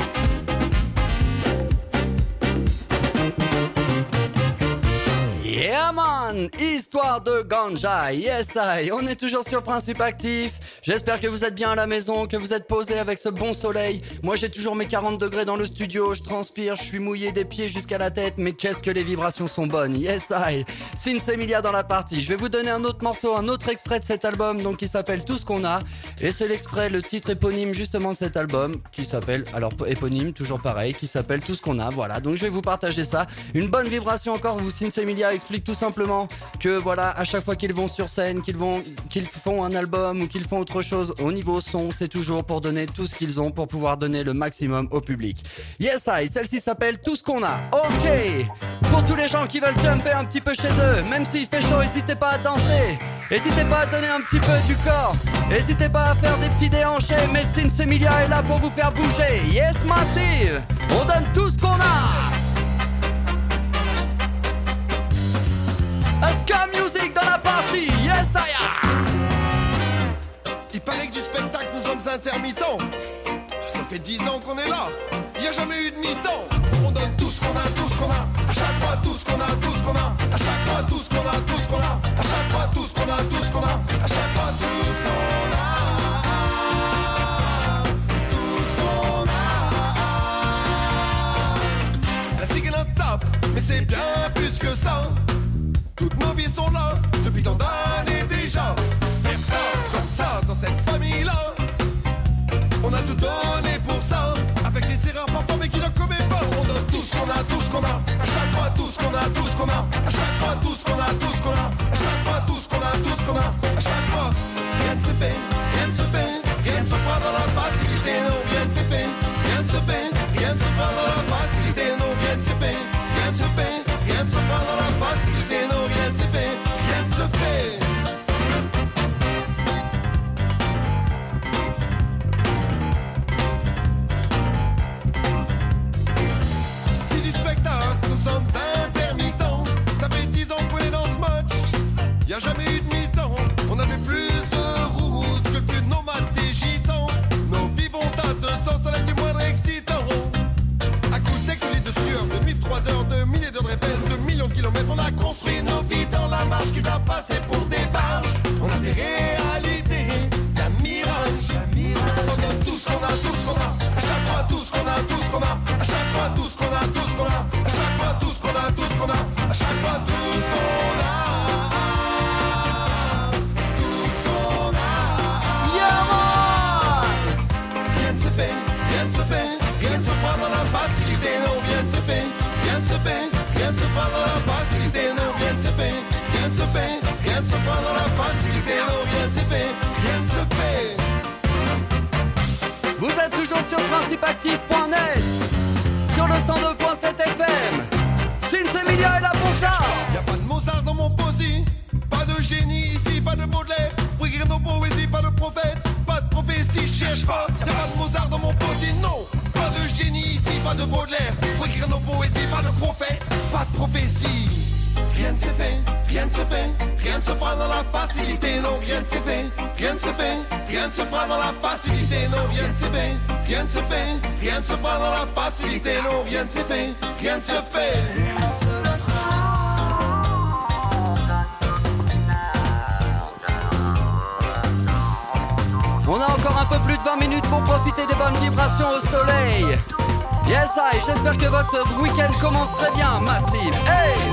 Yeah man, histoire de ganja, yes I, on est toujours sur Principe Actif. J'espère que vous êtes bien à la maison, que vous êtes posés avec ce bon soleil. Moi j'ai toujours mes 40 degrés dans le studio, je transpire, je suis mouillé des pieds jusqu'à la tête, mais qu'est-ce que les vibrations sont bonnes, yes I. Similia dans la partie, je vais vous donner un autre morceau, un autre extrait de cet album, donc qui s'appelle Tout ce qu'on a. Et c'est l'extrait, le titre éponyme justement de cet album, qui s'appelle, alors éponyme, toujours pareil, qui s'appelle Tout ce qu'on a, voilà. Donc je vais vous partager ça, une bonne vibration encore, où Similia explique tout simplement que voilà, à chaque fois qu'ils vont sur scène, qu'ils font un album ou qu'ils font autre chose au niveau son, c'est toujours pour donner tout ce qu'ils ont, pour pouvoir donner le maximum au public. Yes I, celle-ci s'appelle Tout ce qu'on a. Ok, pour tous les gens qui veulent jumper un petit peu chez eux, même s'il fait chaud, n'hésitez pas à danser, n'hésitez pas à donner un petit peu du corps, n'hésitez pas à faire des petits déhanchés, mais Similia est là pour vous faire bouger. Yes Massive, on donne tout ce qu'on a. Ska Music dans la partie, yes I am. Il paraît que du spectacle nous sommes intermittents. Ça fait 10 ans qu'on est là, il n'y a jamais eu de mi-temps. On donne tout ce qu'on a, tout ce qu'on a. À chaque fois tout ce qu'on a, tout ce qu'on a. À chaque fois tout ce qu'on a, tout ce qu'on a. À chaque fois tout ce qu'on a, tout ce qu'on a. À chaque fois tout ce qu'on a. Tout ce qu'on a. La cigue est notre taf, mais c'est bien plus que ça. Toutes nos vies sont là, depuis tant d'années déjà. Faire ça, comme ça, dans cette famille-là. On a tout donné pour ça, avec des erreurs parfois mais qui n'ont a jamais eu de mi-temps. On avait plus de routes que le plus nomade des gitans. Nos vies vont à 200, ça l'est du moins excitant. À coups d'éculis de sueur, de nuit de 3 heures, de milliers d'heures de répète, de millions de kilomètres, on a construit nos vies dans la marche qui va passer pour des barges. On a des réalités, d'un mirage. On donne tout ce qu'on a, tout ce qu'on a. À chaque fois tout ce qu'on a, tout ce qu'on a. À chaque fois tout ce qu'on a, tout ce qu'on a. À chaque fois tout ce qu'on a, tout ce qu'on a. À chaque fois tout ce qu'on a. Tout ce qu'on a. Yeah, man! Rien ne se fait, rien ne se fait. Rien ne se fera dans la facilité, non, rien ne se fait. Rien ne se fait, rien ne se fera dans la facilité, non, rien ne se fait. Rien ne se fait, rien ne se fera dans la facilité, non, rien ne se fait. Rien ne se fait. Vous êtes toujours sur principeactif.net, sur le 102.7 FM. Sins Emilia est là pour ça. Y'a pas de Mozart dans mon poésie, pas de génie ici, pas de Baudelaire. Pour écrire nos poésies, pas de prophète, pas de prophétie, cherche pas. Y'a pas de Mozart dans mon poésie, non. Pas de génie ici, pas de Baudelaire. Pour écrire nos poésies, pas de prophète, pas de prophétie. Rien ne se fait, rien ne se fait, rien ne se fera dans la facilité, non, rien ne se fait, rien ne se fait, rien ne se fera dans la facilité, non, rien ne se fait, rien ne se fait, rien ne se fera dans la facilité, non, rien ne se fait, rien ne se fait. On a encore un peu plus de 20 minutes pour profiter des bonnes vibrations au soleil. Yes, I, j'espère que votre week-end commence très bien, Massive. Hey!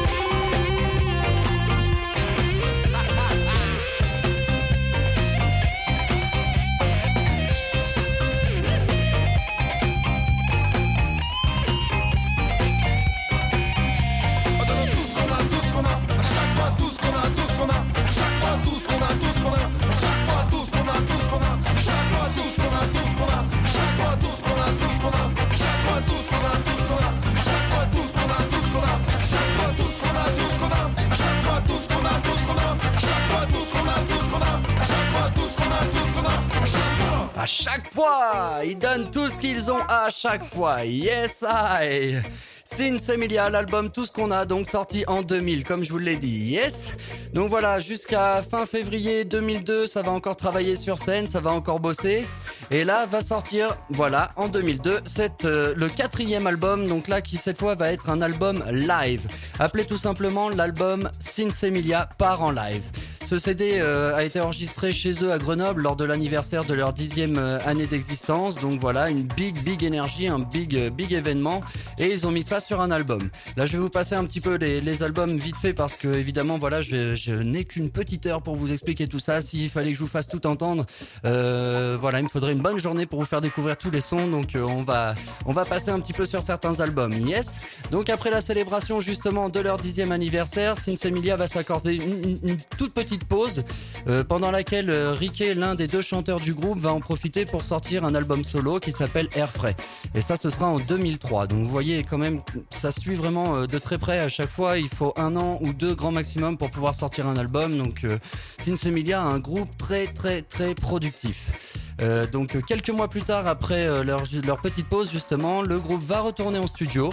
À chaque fois, ils donnent tout ce qu'ils ont à chaque fois. Yes, I. Sins Emilia, l'album Tout ce qu'on a, donc sorti en 2000, comme je vous l'ai dit. Yes. Donc voilà, jusqu'à fin février 2002, ça va encore travailler sur scène, ça va encore bosser. Et là, va sortir, voilà, en 2002, le 4e album, donc là, qui cette fois va être un album live. Appelé tout simplement l'album Sins Emilia part en live. Ce CD a été enregistré chez eux à Grenoble lors de l'anniversaire de leur 10e année d'existence. Donc voilà, une big énergie, un big événement. Et ils ont mis ça sur un album. Là, je vais vous passer un petit peu les albums vite fait parce que évidemment, voilà, je n'ai qu'une petite heure pour vous expliquer tout ça. S'il fallait que je vous fasse tout entendre, voilà, il me faudrait une bonne journée pour vous faire découvrir tous les sons. Donc on va passer un petit peu sur certains albums. Yes. Donc après la célébration justement de leur 10e anniversaire, Sins Emilia va s'accorder une toute petite pause pendant laquelle Riquet, l'un des deux chanteurs du groupe, va en profiter pour sortir un album solo qui s'appelle Air Frais. Et ça, ce sera en 2003. Donc vous voyez quand même, ça suit vraiment de très près à chaque fois. Il faut 1 an ou 2 grand maximum pour pouvoir sortir un album. Donc Sins Emilia a un groupe très productif. Donc quelques mois plus tard, après leur petite pause justement, le groupe va retourner en studio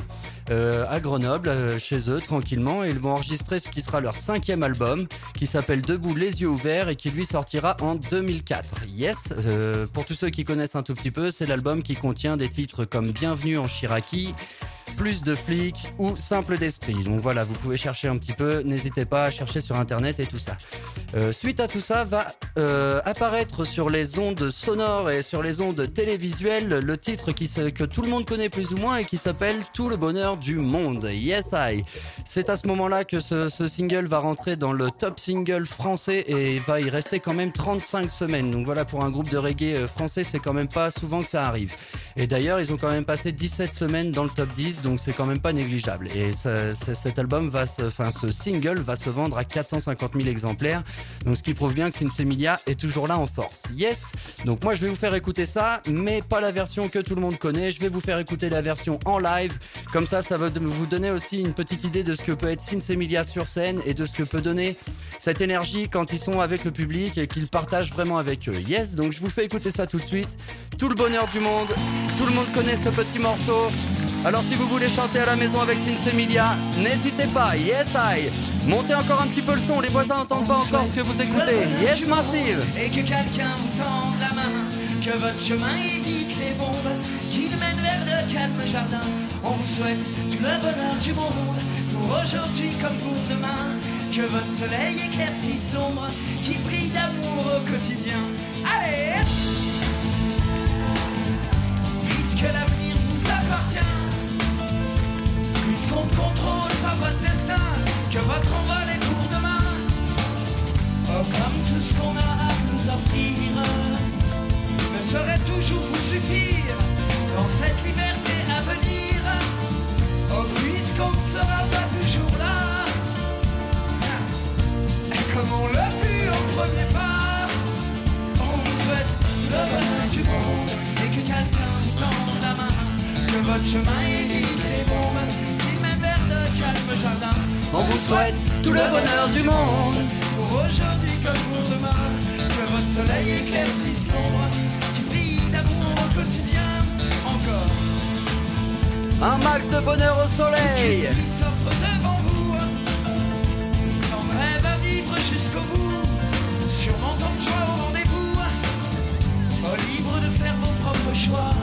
à Grenoble, chez eux tranquillement, et ils vont enregistrer ce qui sera leur 5e album qui s'appelle Debout les yeux ouverts et qui lui sortira en 2004. Yes, pour tous ceux qui connaissent un tout petit peu, c'est l'album qui contient des titres comme Bienvenue en Chiraki, Plus de flics ou Simple d'esprit. Donc voilà, vous pouvez chercher un petit peu, n'hésitez pas à chercher sur internet et tout ça. Suite à tout ça, va apparaître sur les ondes sonores et sur les ondes télévisuelles le titre que tout le monde connaît plus ou moins et qui s'appelle Tout le bonheur du monde. Yes, I. C'est à ce moment-là que ce single va rentrer dans le top single français et va y rester quand même 35 semaines. Donc voilà, pour un groupe de reggae français, c'est quand même pas souvent que ça arrive. Et d'ailleurs, ils ont quand même passé 17 semaines dans le top 10, donc c'est quand même pas négligeable. Et cet album ce single va se vendre à 450 000 exemplaires. Donc ce qui prouve bien que Sins Emilia est toujours là en force. Yes. Donc moi je vais vous faire écouter ça, mais pas la version que tout le monde connaît. Je vais vous faire écouter la version en live. Comme ça va vous donner aussi une petite idée de ce que peut être Sins Emilia sur scène et de ce que peut donner cette énergie quand ils sont avec le public et qu'ils partagent vraiment avec eux. Yes. Donc je vous fais écouter ça tout de suite. Tout le bonheur du monde. Tout le monde connaît ce petit morceau. Alors si vous voulez chanter à la maison avec Sinsemilia, n'hésitez pas, Yes I. Montez encore un petit peu le son, les voisins n'entendent pas encore ce que vous écoutez. Yes Massive. Et que quelqu'un vous tende la main, que votre chemin évite les bombes qui nous mènent vers le calme jardin. On vous souhaite tout le bonheur du monde, pour aujourd'hui comme pour demain. Que votre soleil éclaircisse l'ombre qui brille d'amour au quotidien. Allez! Puisque l'avenir vous appartient, puisqu'on ne contrôle pas votre destin, que votre envol est pour demain. Oh, comme tout ce qu'on a à vous offrir ne saurait toujours vous suffire dans cette liberté à venir. Oh, puisqu'on ne sera pas toujours là, comme on l'a vu au premier pas. On vous souhaite le bonheur du monde et que quelqu'un vous tende la main, que votre chemin évite les bombes qui mènent vers de calmes jardins. On vous souhaite tout le bonheur du monde, pour aujourd'hui comme pour demain. Que votre soleil éclaircisse l'ombre qui brille d'amour au quotidien. Encore un max de bonheur au soleil. qui s'offre devant vous, dans le rêve à vivre jusqu'au bout, surmontant de joie au rendez-vous, libre de faire vos propres choix,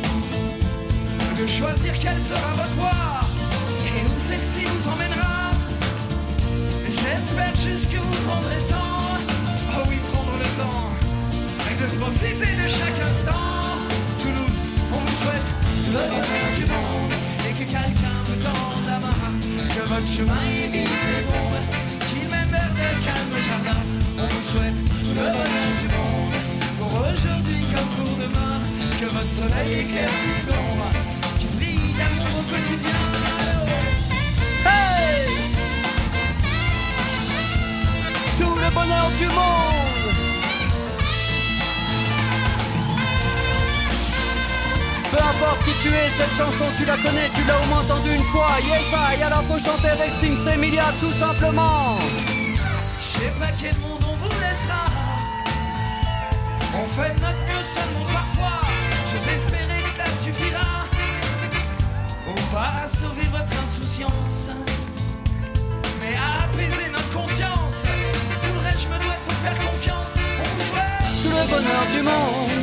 de choisir quelle sera votre voie et où celle-ci vous emmènera. J'espère juste que vous prendrez le temps, oh oui, prendre le temps, et de profiter de chaque instant. Toulouse, on vous souhaite le bonheur du monde et que quelqu'un vous tende la main, que votre chemin évite les bombes qui mènent vers de calmes jardins. On vous souhaite le bonheur du monde, pour aujourd'hui comme pour demain. Que votre soleil éclaircisse l'ombre qui brille d'amour au quotidien. Hey! Tout le bonheur du monde. Peu importe qui tu es, cette chanson tu la connais, tu l'as au moins entendue une fois. Yes I, alors faut chanter avec Sinsemilia tout simplement. Je sais pas quel monde on vous laissera, on fait de notre mieux seulement parfois. J'ose espérer que cela suffira, ou pas à sauver votre insouciance, mais à apaiser notre conscience. Tout le reste je me dois de vous faire confiance. On vous souhaite Tout le bonheur du monde.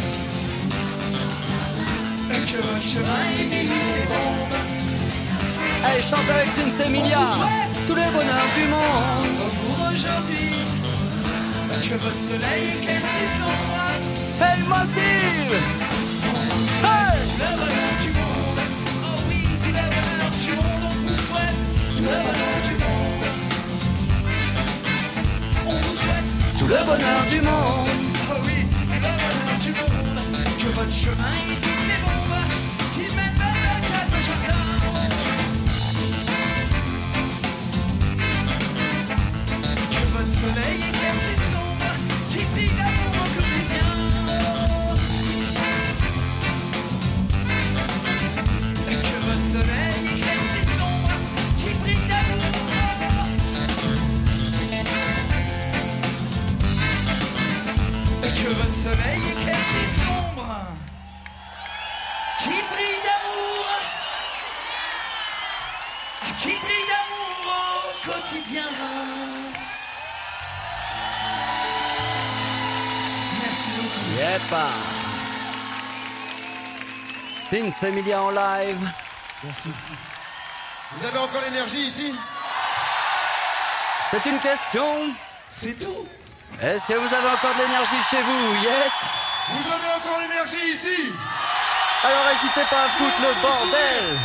que votre chemin évite les bombes. Allez, chante avec Sinsemilia. Tout le bonheur du monde. Pour aujourd'hui, que votre soleil éclaircisse l'ombre. Hey Massive. Hey! Le bonheur du monde, oh oui, tout le bonheur du monde. On vous souhaite tout le bonheur du monde. On vous souhaite Tout le bonheur du monde. oh oui, le bonheur du monde. Que votre chemin évite les bombes qui mènent vers le calme jardin. Que votre soleil éclaircisse l'ombre qui brille d'amour au quotidien. Que votre soleil éclaircisse l'ombre qui brille d'amour. Que votre soleil éclaircisse l'ombre qui brille d'amour, qui brille d'amour au quotidien. Merci beaucoup. Yepa. Sinsemilia en live. Vous avez encore l'énergie ici? C'est une question. C'est tout. Est-ce que vous avez encore de l'énergie chez vous? Yes. Vous avez encore l'énergie ici? Alors n'hésitez pas à foutre le bordel.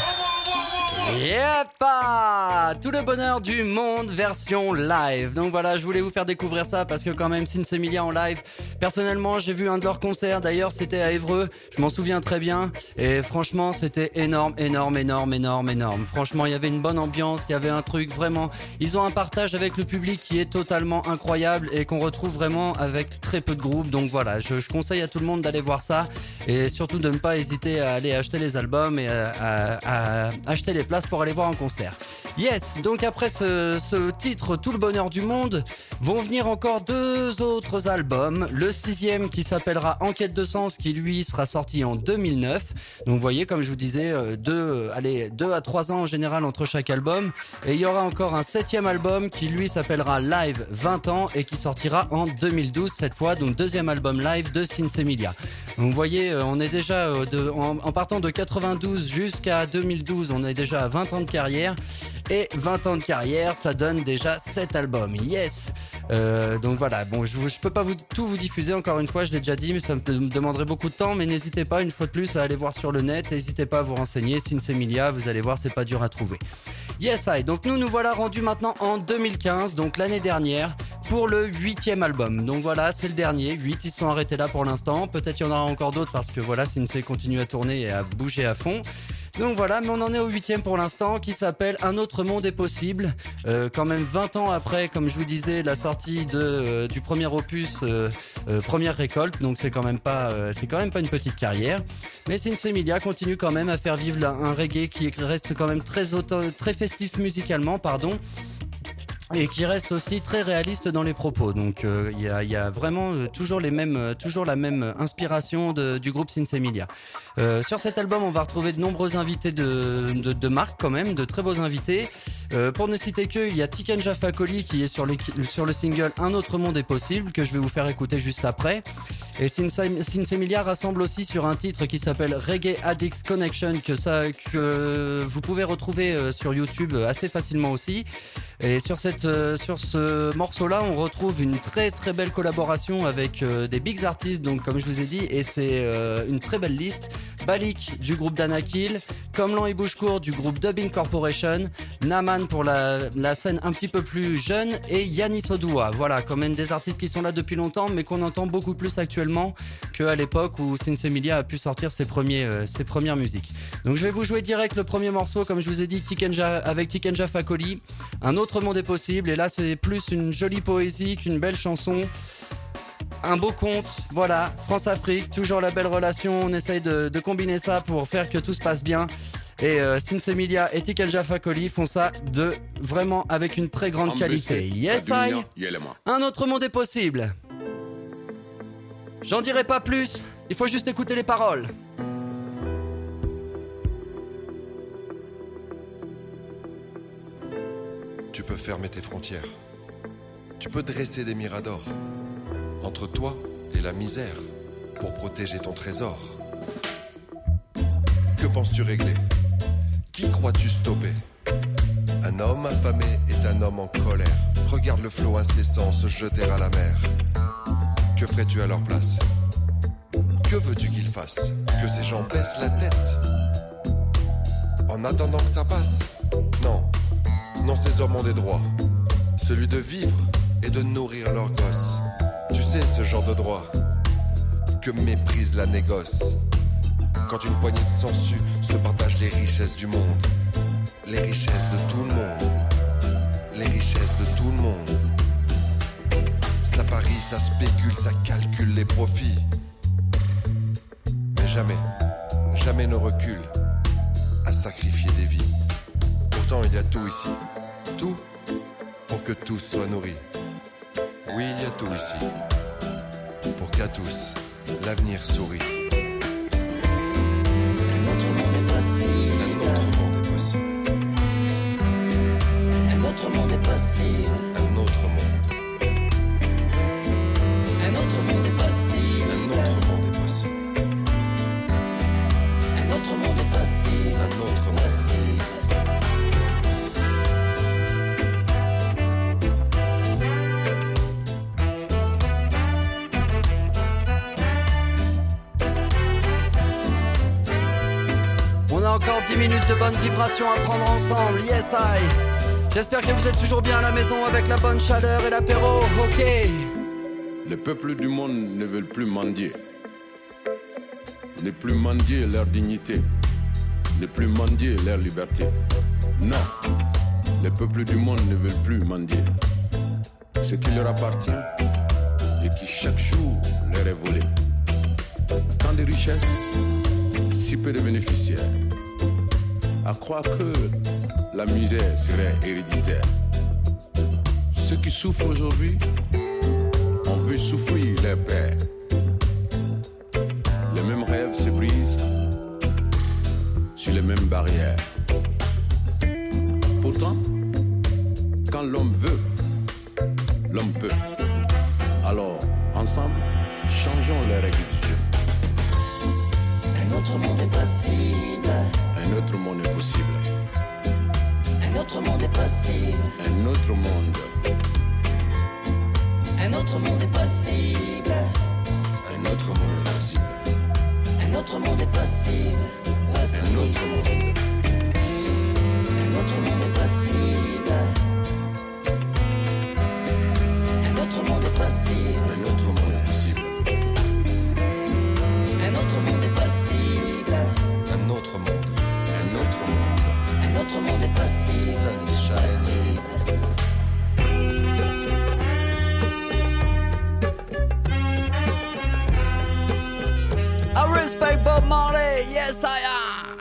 Yepa! Tout le bonheur du monde version live. Donc voilà, je voulais vous faire découvrir ça parce que quand même Sinsemilia en live, personnellement j'ai vu un de leurs concerts, d'ailleurs c'était à Évreux, je m'en souviens très bien et franchement c'était énorme. Franchement il y avait une bonne ambiance, il y avait un truc vraiment, ils ont un partage avec le public qui est totalement incroyable et qu'on retrouve vraiment avec très peu de groupes. Donc voilà, je conseille à tout le monde d'aller voir ça et surtout de ne pas hésiter à aller acheter les albums et à acheter les places places pour aller voir en concert. Yes, donc après ce titre Tout le bonheur du monde, vont venir encore 2 autres albums. Le 6e qui s'appellera Enquête de sens, qui lui sera sorti en 2009. Donc vous voyez, comme je vous disais, 2 à 3 ans en général entre chaque album. Et il y aura encore un 7e album qui lui s'appellera Live 20 ans et qui sortira en 2012 cette fois. Donc 2e album live de Sinsemilia. Donc vous voyez, on est déjà en partant de 92 jusqu'à 2012, on est déjà à 20 ans de carrière. Et 20 ans de carrière, ça donne déjà 7 albums. Yes. Donc voilà, bon, je peux pas tout vous diffuser, encore une fois, je l'ai déjà dit, mais ça me demanderait beaucoup de temps. Mais n'hésitez pas, une fois de plus, à aller voir sur le net. N'hésitez pas à vous renseigner. Sinsemilia, vous allez voir, c'est pas dur à trouver. Yes, I. Donc nous voilà rendus maintenant en 2015, donc l'année dernière, pour le 8e album. Donc voilà, c'est le dernier. 8, ils se sont arrêtés là pour l'instant. Peut-être qu'il y en aura encore d'autres parce que voilà, Sinsé continue à tourner et à bouger à fond. Donc voilà, mais on en est au 8e pour l'instant, qui s'appelle Un autre monde est possible. Quand même 20 ans après, comme je vous disais, la sortie du premier opus, première récolte. Donc c'est quand même pas une petite carrière. Mais Sinsemilia continue quand même à faire vivre un reggae qui reste quand même très festif musicalement, et qui reste aussi très réaliste dans les propos. Donc il y a vraiment toujours la même inspiration du groupe Sinsemilia. Sur cet album, on va retrouver de nombreux invités de marque quand même, de très beaux invités. Pour ne citer que, il y a Tikenja Fakoli qui est sur le single Un autre monde est possible, que je vais vous faire écouter juste après. Et Sinsemilia rassemble aussi sur un titre qui s'appelle Reggae Addicts Connection, que vous pouvez retrouver sur YouTube assez facilement aussi. Et sur ce morceau-là, on retrouve une très très belle collaboration avec des big artistes, donc comme je vous ai dit, et c'est une très belle liste. Balik du groupe Danakil, Komlan et Bouchecourt du groupe Dubbing Corporation, Naman pour la scène un petit peu plus jeune, et Yanis Odoua. Voilà, quand même des artistes qui sont là depuis longtemps, mais qu'on entend beaucoup plus actuellement qu'à l'époque où Sinsemilia a pu sortir ses premières musiques. Donc je vais vous jouer direct le premier morceau, comme je vous ai dit, avec Tikenja Fakoli. Un autre monde est possible, et là c'est plus une jolie poésie qu'une belle chanson. Un beau conte, voilà, France-Afrique, toujours la belle relation, on essaye de combiner ça pour faire que tout se passe bien. Et Sinsemilia et Tikenja Fakoli font ça vraiment avec une très grande qualité. Yes, I. Un autre monde est possible. J'en dirai pas plus, il faut juste écouter les paroles. Tu peux fermer tes frontières. Tu peux dresser des miradors entre toi et la misère pour protéger ton trésor. Que penses-tu régler? Qui crois-tu stopper? Un homme affamé est un homme en colère. Regarde le flot incessant se jeter à la mer. Que ferais-tu à leur place? Que veux-tu qu'ils fassent? Que ces gens baissent la tête en attendant que ça passe? Non, ces hommes ont des droits. Celui de vivre et de nourrir leurs gosses. Tu sais, ce genre de droit que méprise la négoce. Quand une poignée de sangsues se partage les richesses du monde. Les richesses de tout le monde. Les richesses de tout le monde. Ça parie, ça spécule, ça calcule les profits. Mais jamais ne recule à sacrifier des vies. Pourtant il y a tout ici. Tout pour que tous soient nourris. Oui, il y a tout ici pour qu'à tous l'avenir sourit. Un autre monde est possible. Un autre monde est possible. Un autre monde est possible. Un autre monde. Un autre monde est possible. Un autre monde est possible. Un autre monde est possible. Un autre monde. Encore 10 minutes de bonne vibration à prendre ensemble. Yes, I. J'espère que vous êtes toujours bien à la maison avec la bonne chaleur et l'apéro. Ok. Les peuples du monde ne veulent plus mendier. Ne plus mendier leur dignité. Ne plus mendier leur liberté. Non. Les peuples du monde ne veulent plus mendier. Ce qui leur appartient et qui chaque jour leur est volé. Tant de richesses, si peu de bénéficiaires. à croire que la misère serait héréditaire. Ceux qui souffrent aujourd'hui ont vu souffrir leur père. Les mêmes rêves se brisent sur les mêmes barrières. Pourtant, quand l'homme veut, l'homme peut. Alors, ensemble, changeons les règles du jeu. Un autre monde est possible. Un autre monde est possible. Un autre monde est possible. Un autre monde. Un autre monde est possible. Un autre monde est possible. Un autre monde est possible. Un autre monde. Un autre monde est possible. Un autre monde est possible. Un autre monde est possible. Un autre monde est possible. Un autre monde. Un autre monde. Un autre monde est possible. Sunshine. I respect Bob Marley, yes I am.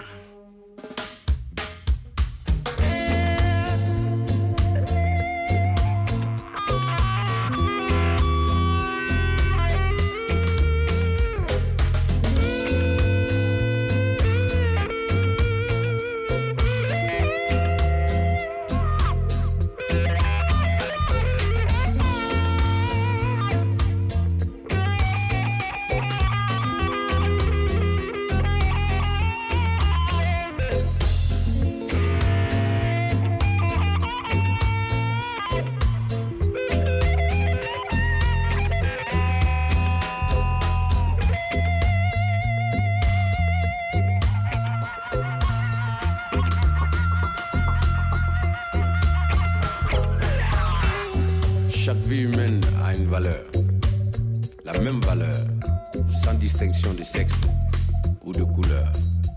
Chaque vie humaine a une valeur, la même valeur, sans distinction de sexe ou de couleur.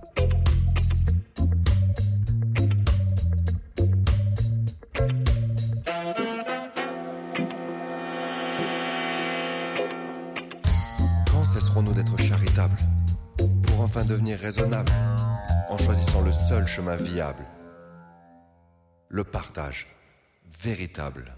Quand cesserons-nous d'être charitables pour enfin devenir raisonnables en choisissant le seul chemin viable, le partage véritable?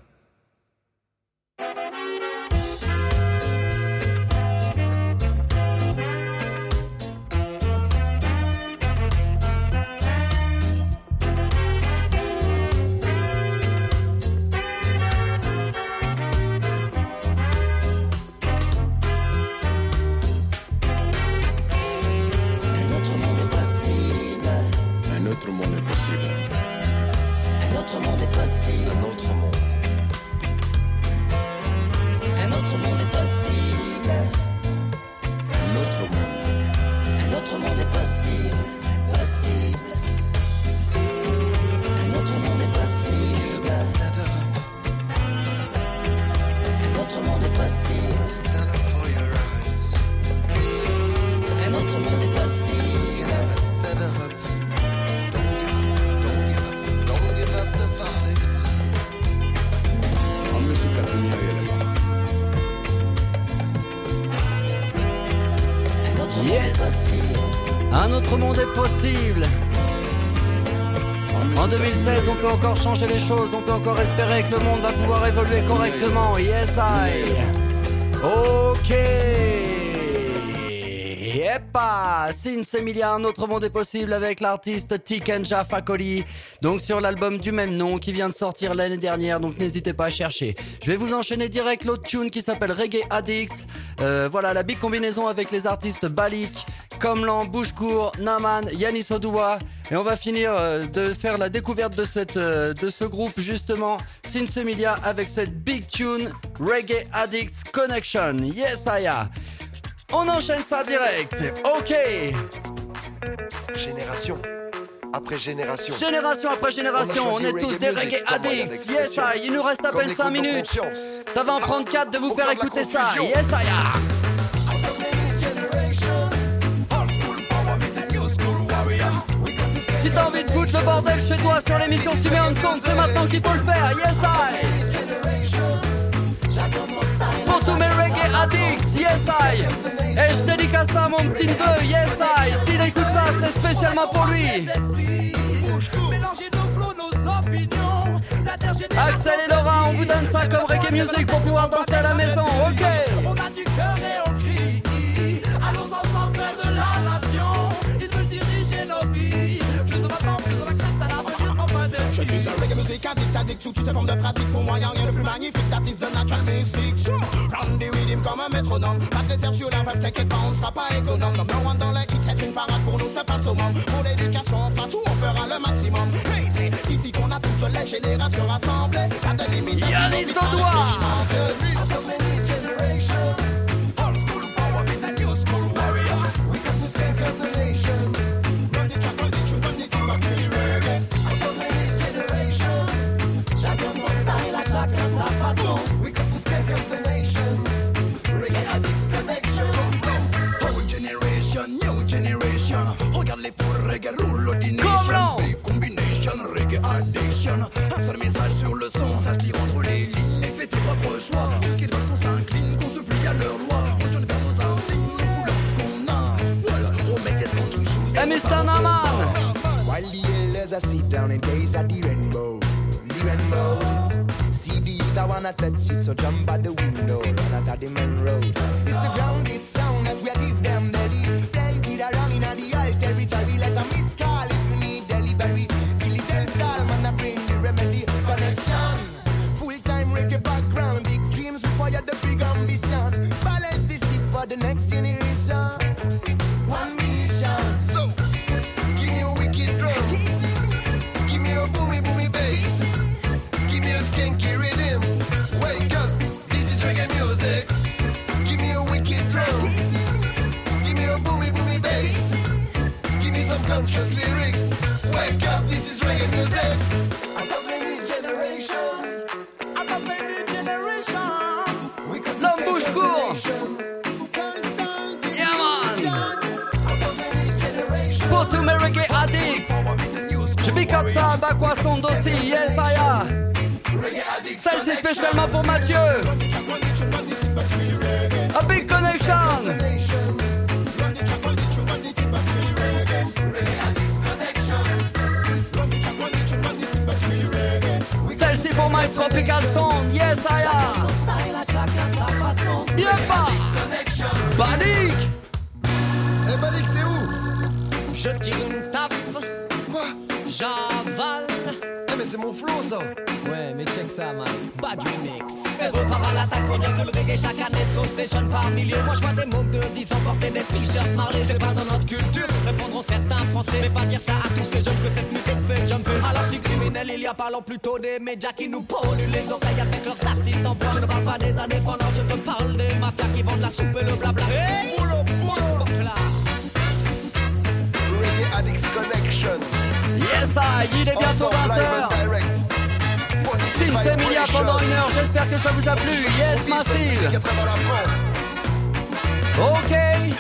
Un autre monde est possible. Un autre monde est possible. Un autre monde. Un autre monde est possible. Un autre monde. Un autre monde est possible. Possible. Un autre monde est possible. Un autre monde est possible. Stand up for your rights. Un autre monde est possible. You never stand up. Don't give up. Don't give up the fight. En musique à tenir réellement. Un autre monde est Yes. possible. Un autre monde est possible. En 2016, on peut encore changer les choses, on peut encore espérer que le monde va pouvoir évoluer correctement. Yes, I. Ok. Yepa. Sins Emilia, un autre monde est possible avec l'artiste Tikenja Fakoli. Donc sur l'album du même nom qui vient de sortir l'année dernière, donc n'hésitez pas à chercher. Je vais vous enchaîner direct l'autre tune qui s'appelle Reggae Addict. Voilà la big combinaison avec les artistes Balik, Komlan, Bouchecourt, Naman, Yanis Odoua. Et on va finir de faire la découverte de ce groupe justement, Sins Emilia, avec cette big tune Reggae Addicts Connection. Yes, Aya. On enchaîne ça direct. Ok. Génération après génération. Génération après génération, on est tous des reggae addicts. Yes, I. Il nous reste à peine 5 minutes. Ça va en prendre 4 de vous faire écouter ça. Yes, I. Si t'as envie de foutre le bordel chez toi sur l'émission Simeon Sound, c'est maintenant qu'il faut le faire. Yes, I. Pour tous mes reggae addicts, yes, I. Et je dédicace ça à mon petit neveu, yes, I. S'il écoute ça, c'est spécialement pour lui. Mélanger nos flots, nos opinions. Axel et Laura, on vous donne ça comme reggae music pour pouvoir danser à la maison, ok. On a du cœur et on crie. Allons ensemble faire de la nation. Ils veulent diriger nos vies. Plus on attend, plus on accepte à la vraie vie en fin de vie. Je suis un reggae music addict sous toutes les formes de pratique. Pour moi, y'a rien de plus magnifique d'artiste de natural music. Run the rhythm comme un métronome. Pas de réserve sur la vibe, t'inquiète pas, on sera pas économe. Number one dans les hits, c'est une parade pour nous, c'est pas le summum. Pour l'éducation, partout on fera le maximum. Hey, c'est ici qu'on a toutes les générations rassemblées. Pas de limite. Yannis au doigt. Regarde les fous reggae roule du nation. Combination reggae addiction. Un seul message sur le son, sache lire entre les lignes et fais tes propres choix. Tout ce qui doit qu'on s'incline, qu'on se plie à leur loi. Retourne vers nos insignes, nous couleurs tout ce qu'on a. Voilà, remets tes smoking shoes. Hey, Mr. Naman. While the elders are sit down and gaze at the rainbow. See the youth, I wanna touch it, so jump by the window, run out of the main road. It's a grounded sound that we give them belly. Tell it around in the oil territory, let a miss call if you need delivery. Feel it and style, man, I bring the remedy. Connection, full-time reggae background, big dreams require the big ambition. Balance this shit for the next generation. One mission. So, give me a wicked drum. Give me a boomy boomy bass. Give me a skanky rhythm. Wake up, this is reggae music. Give me a wicked drum. Give me a boomy boomy bass. Give me some conscious lyrics. Wake up, this is reggae music. I got many generation. I got many generation. L'homme bouge court. Yeah man. Pour tous mes reggae addicts. Je pick up ça à Bakwa-Sonde aussi, yes I am. Celle-ci spécialement pour Mathieu. A big connection. Celle-ci pour My Tropical Sound, yes I am. Yepa. Badik. Eh Badik, t'es où? Je tire une taffe. Quoi? J'avale. Eh mais c'est mon flow ça. Ouais, mais check ça, man. Bad remix. Et repart à l'attaque pour dire que le reggae chaque année sauce station par milliers. Moi, je vois des mômes de 10 ans porter des t-shirts Marley. C'est pas dans notre culture, répondront certains français. Mais pas dire ça à tous ces jeunes que cette musique fait jumper. Alors, si criminel, il y a parlons plutôt des médias qui nous polluent les oreilles avec leurs artistes en bois. Je ne parle pas des indépendants, je te parle des mafias qui vendent la soupe et le blabla. Hey, Reggae Addicts Connection. Yes I, il est bientôt 20h. Sins Emilia pendant 1 heure, j'espère que ça vous a plu. Yes Massive. Ok.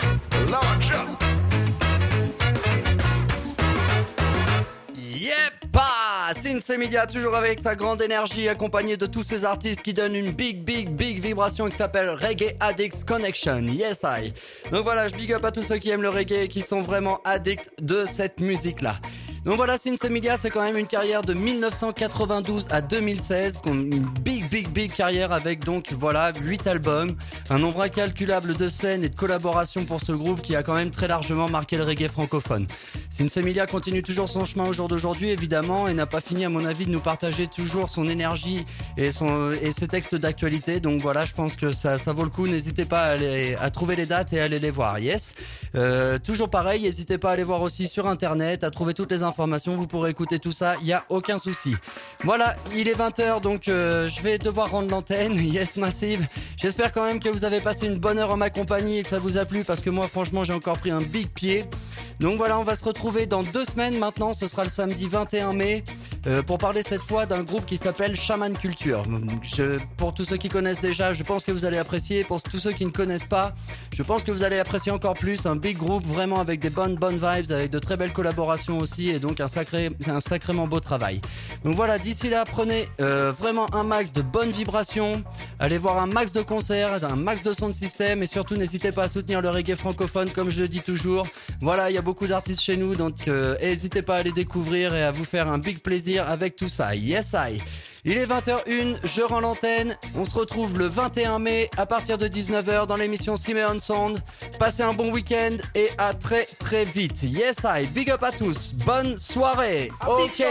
Yep. Sins Emilia toujours avec sa grande énergie, accompagné de tous ces artistes qui donnent une big vibration qui s'appelle Reggae Addicts Connection. Yes I. Donc voilà, je big up à tous ceux qui aiment le reggae et qui sont vraiment addicts de cette musique là. Donc voilà, Sins Emilia, c'est quand même une carrière de 1992 à 2016, une big carrière avec donc voilà 8 albums, un nombre incalculable de scènes et de collaborations pour ce groupe qui a quand même très largement marqué le reggae francophone. Sins Emilia continue toujours son chemin au jour d'aujourd'hui évidemment et n'a pas fini à mon avis de nous partager toujours son énergie et ses textes d'actualité. Donc voilà, je pense que ça vaut le coup, n'hésitez pas à trouver les dates et à aller les voir. Yes. Toujours pareil, n'hésitez pas à aller voir aussi sur internet, à trouver toutes les informations, vous pourrez écouter tout ça, il n'y a aucun souci. Voilà, il est 20h donc je vais devoir rendre l'antenne. Yes Massive, j'espère quand même que vous avez passé une bonne heure en ma compagnie et que ça vous a plu parce que moi franchement j'ai encore pris un big pied. Donc voilà, on va se retrouver dans 2 semaines maintenant, ce sera le samedi 21 mai. pour parler cette fois d'un groupe qui s'appelle Shaman Culture. Pour tous ceux qui connaissent déjà, je pense que vous allez apprécier. Pour tous ceux qui ne connaissent pas, je pense que vous allez apprécier encore plus. Un big groupe vraiment avec des bonnes vibes, avec de très belles collaborations aussi, et donc un sacrément beau travail. Donc voilà, d'ici là, prenez vraiment un max de bonnes vibrations, allez voir un max de concerts, un max de son de système, et surtout n'hésitez pas à soutenir le reggae francophone comme je le dis toujours. Voilà, il y a beaucoup d'artistes chez nous, donc n'hésitez pas à les découvrir et à vous faire un big plaisir avec tout ça. Yes I. Il est 20h01, je rends l'antenne. On se retrouve le 21 mai à partir de 19h dans l'émission Simeon Sound. Passez un bon week-end et à très très vite. Yes I, big up à tous. Bonne soirée. Ok.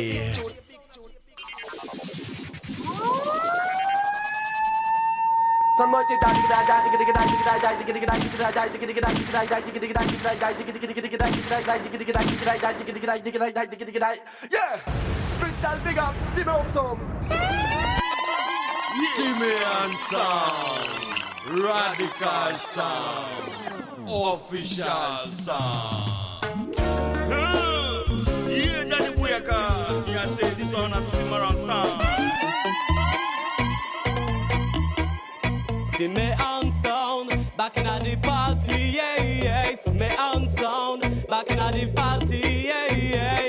Yeah! Spécial big up, Simeon Sound. Simeon Sound, Radical Sound, Official Sound. Yeah, Daddy Boyaka, you say this one a Simeon Sound. Simeon Sound, back in the party, yeah, yeah. Simeon Sound, back in the party, yeah, yeah.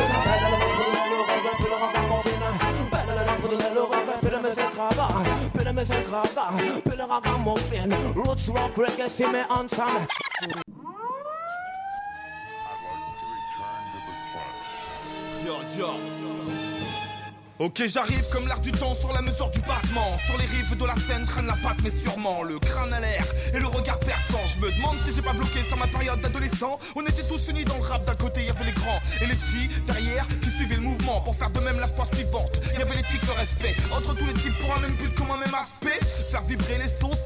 Roots rock reggae, Simeon Sound. Ok, j'arrive comme l'air du temps sur la mesure du battement. Sur les rives de la Seine traîne la patte mais sûrement le crâne à l'air et le regard perçant. Je me demande si j'ai pas bloqué sur ma période d'adolescent. On était tous unis dans le rap, d'un côté y avait les grands et les petits derrière qui suivaient le mouvement pour faire de même la fois suivante. Y avait l'éthique, le respect entre tous les types pour un même but comme un même aspect. Faire vibrer les sauces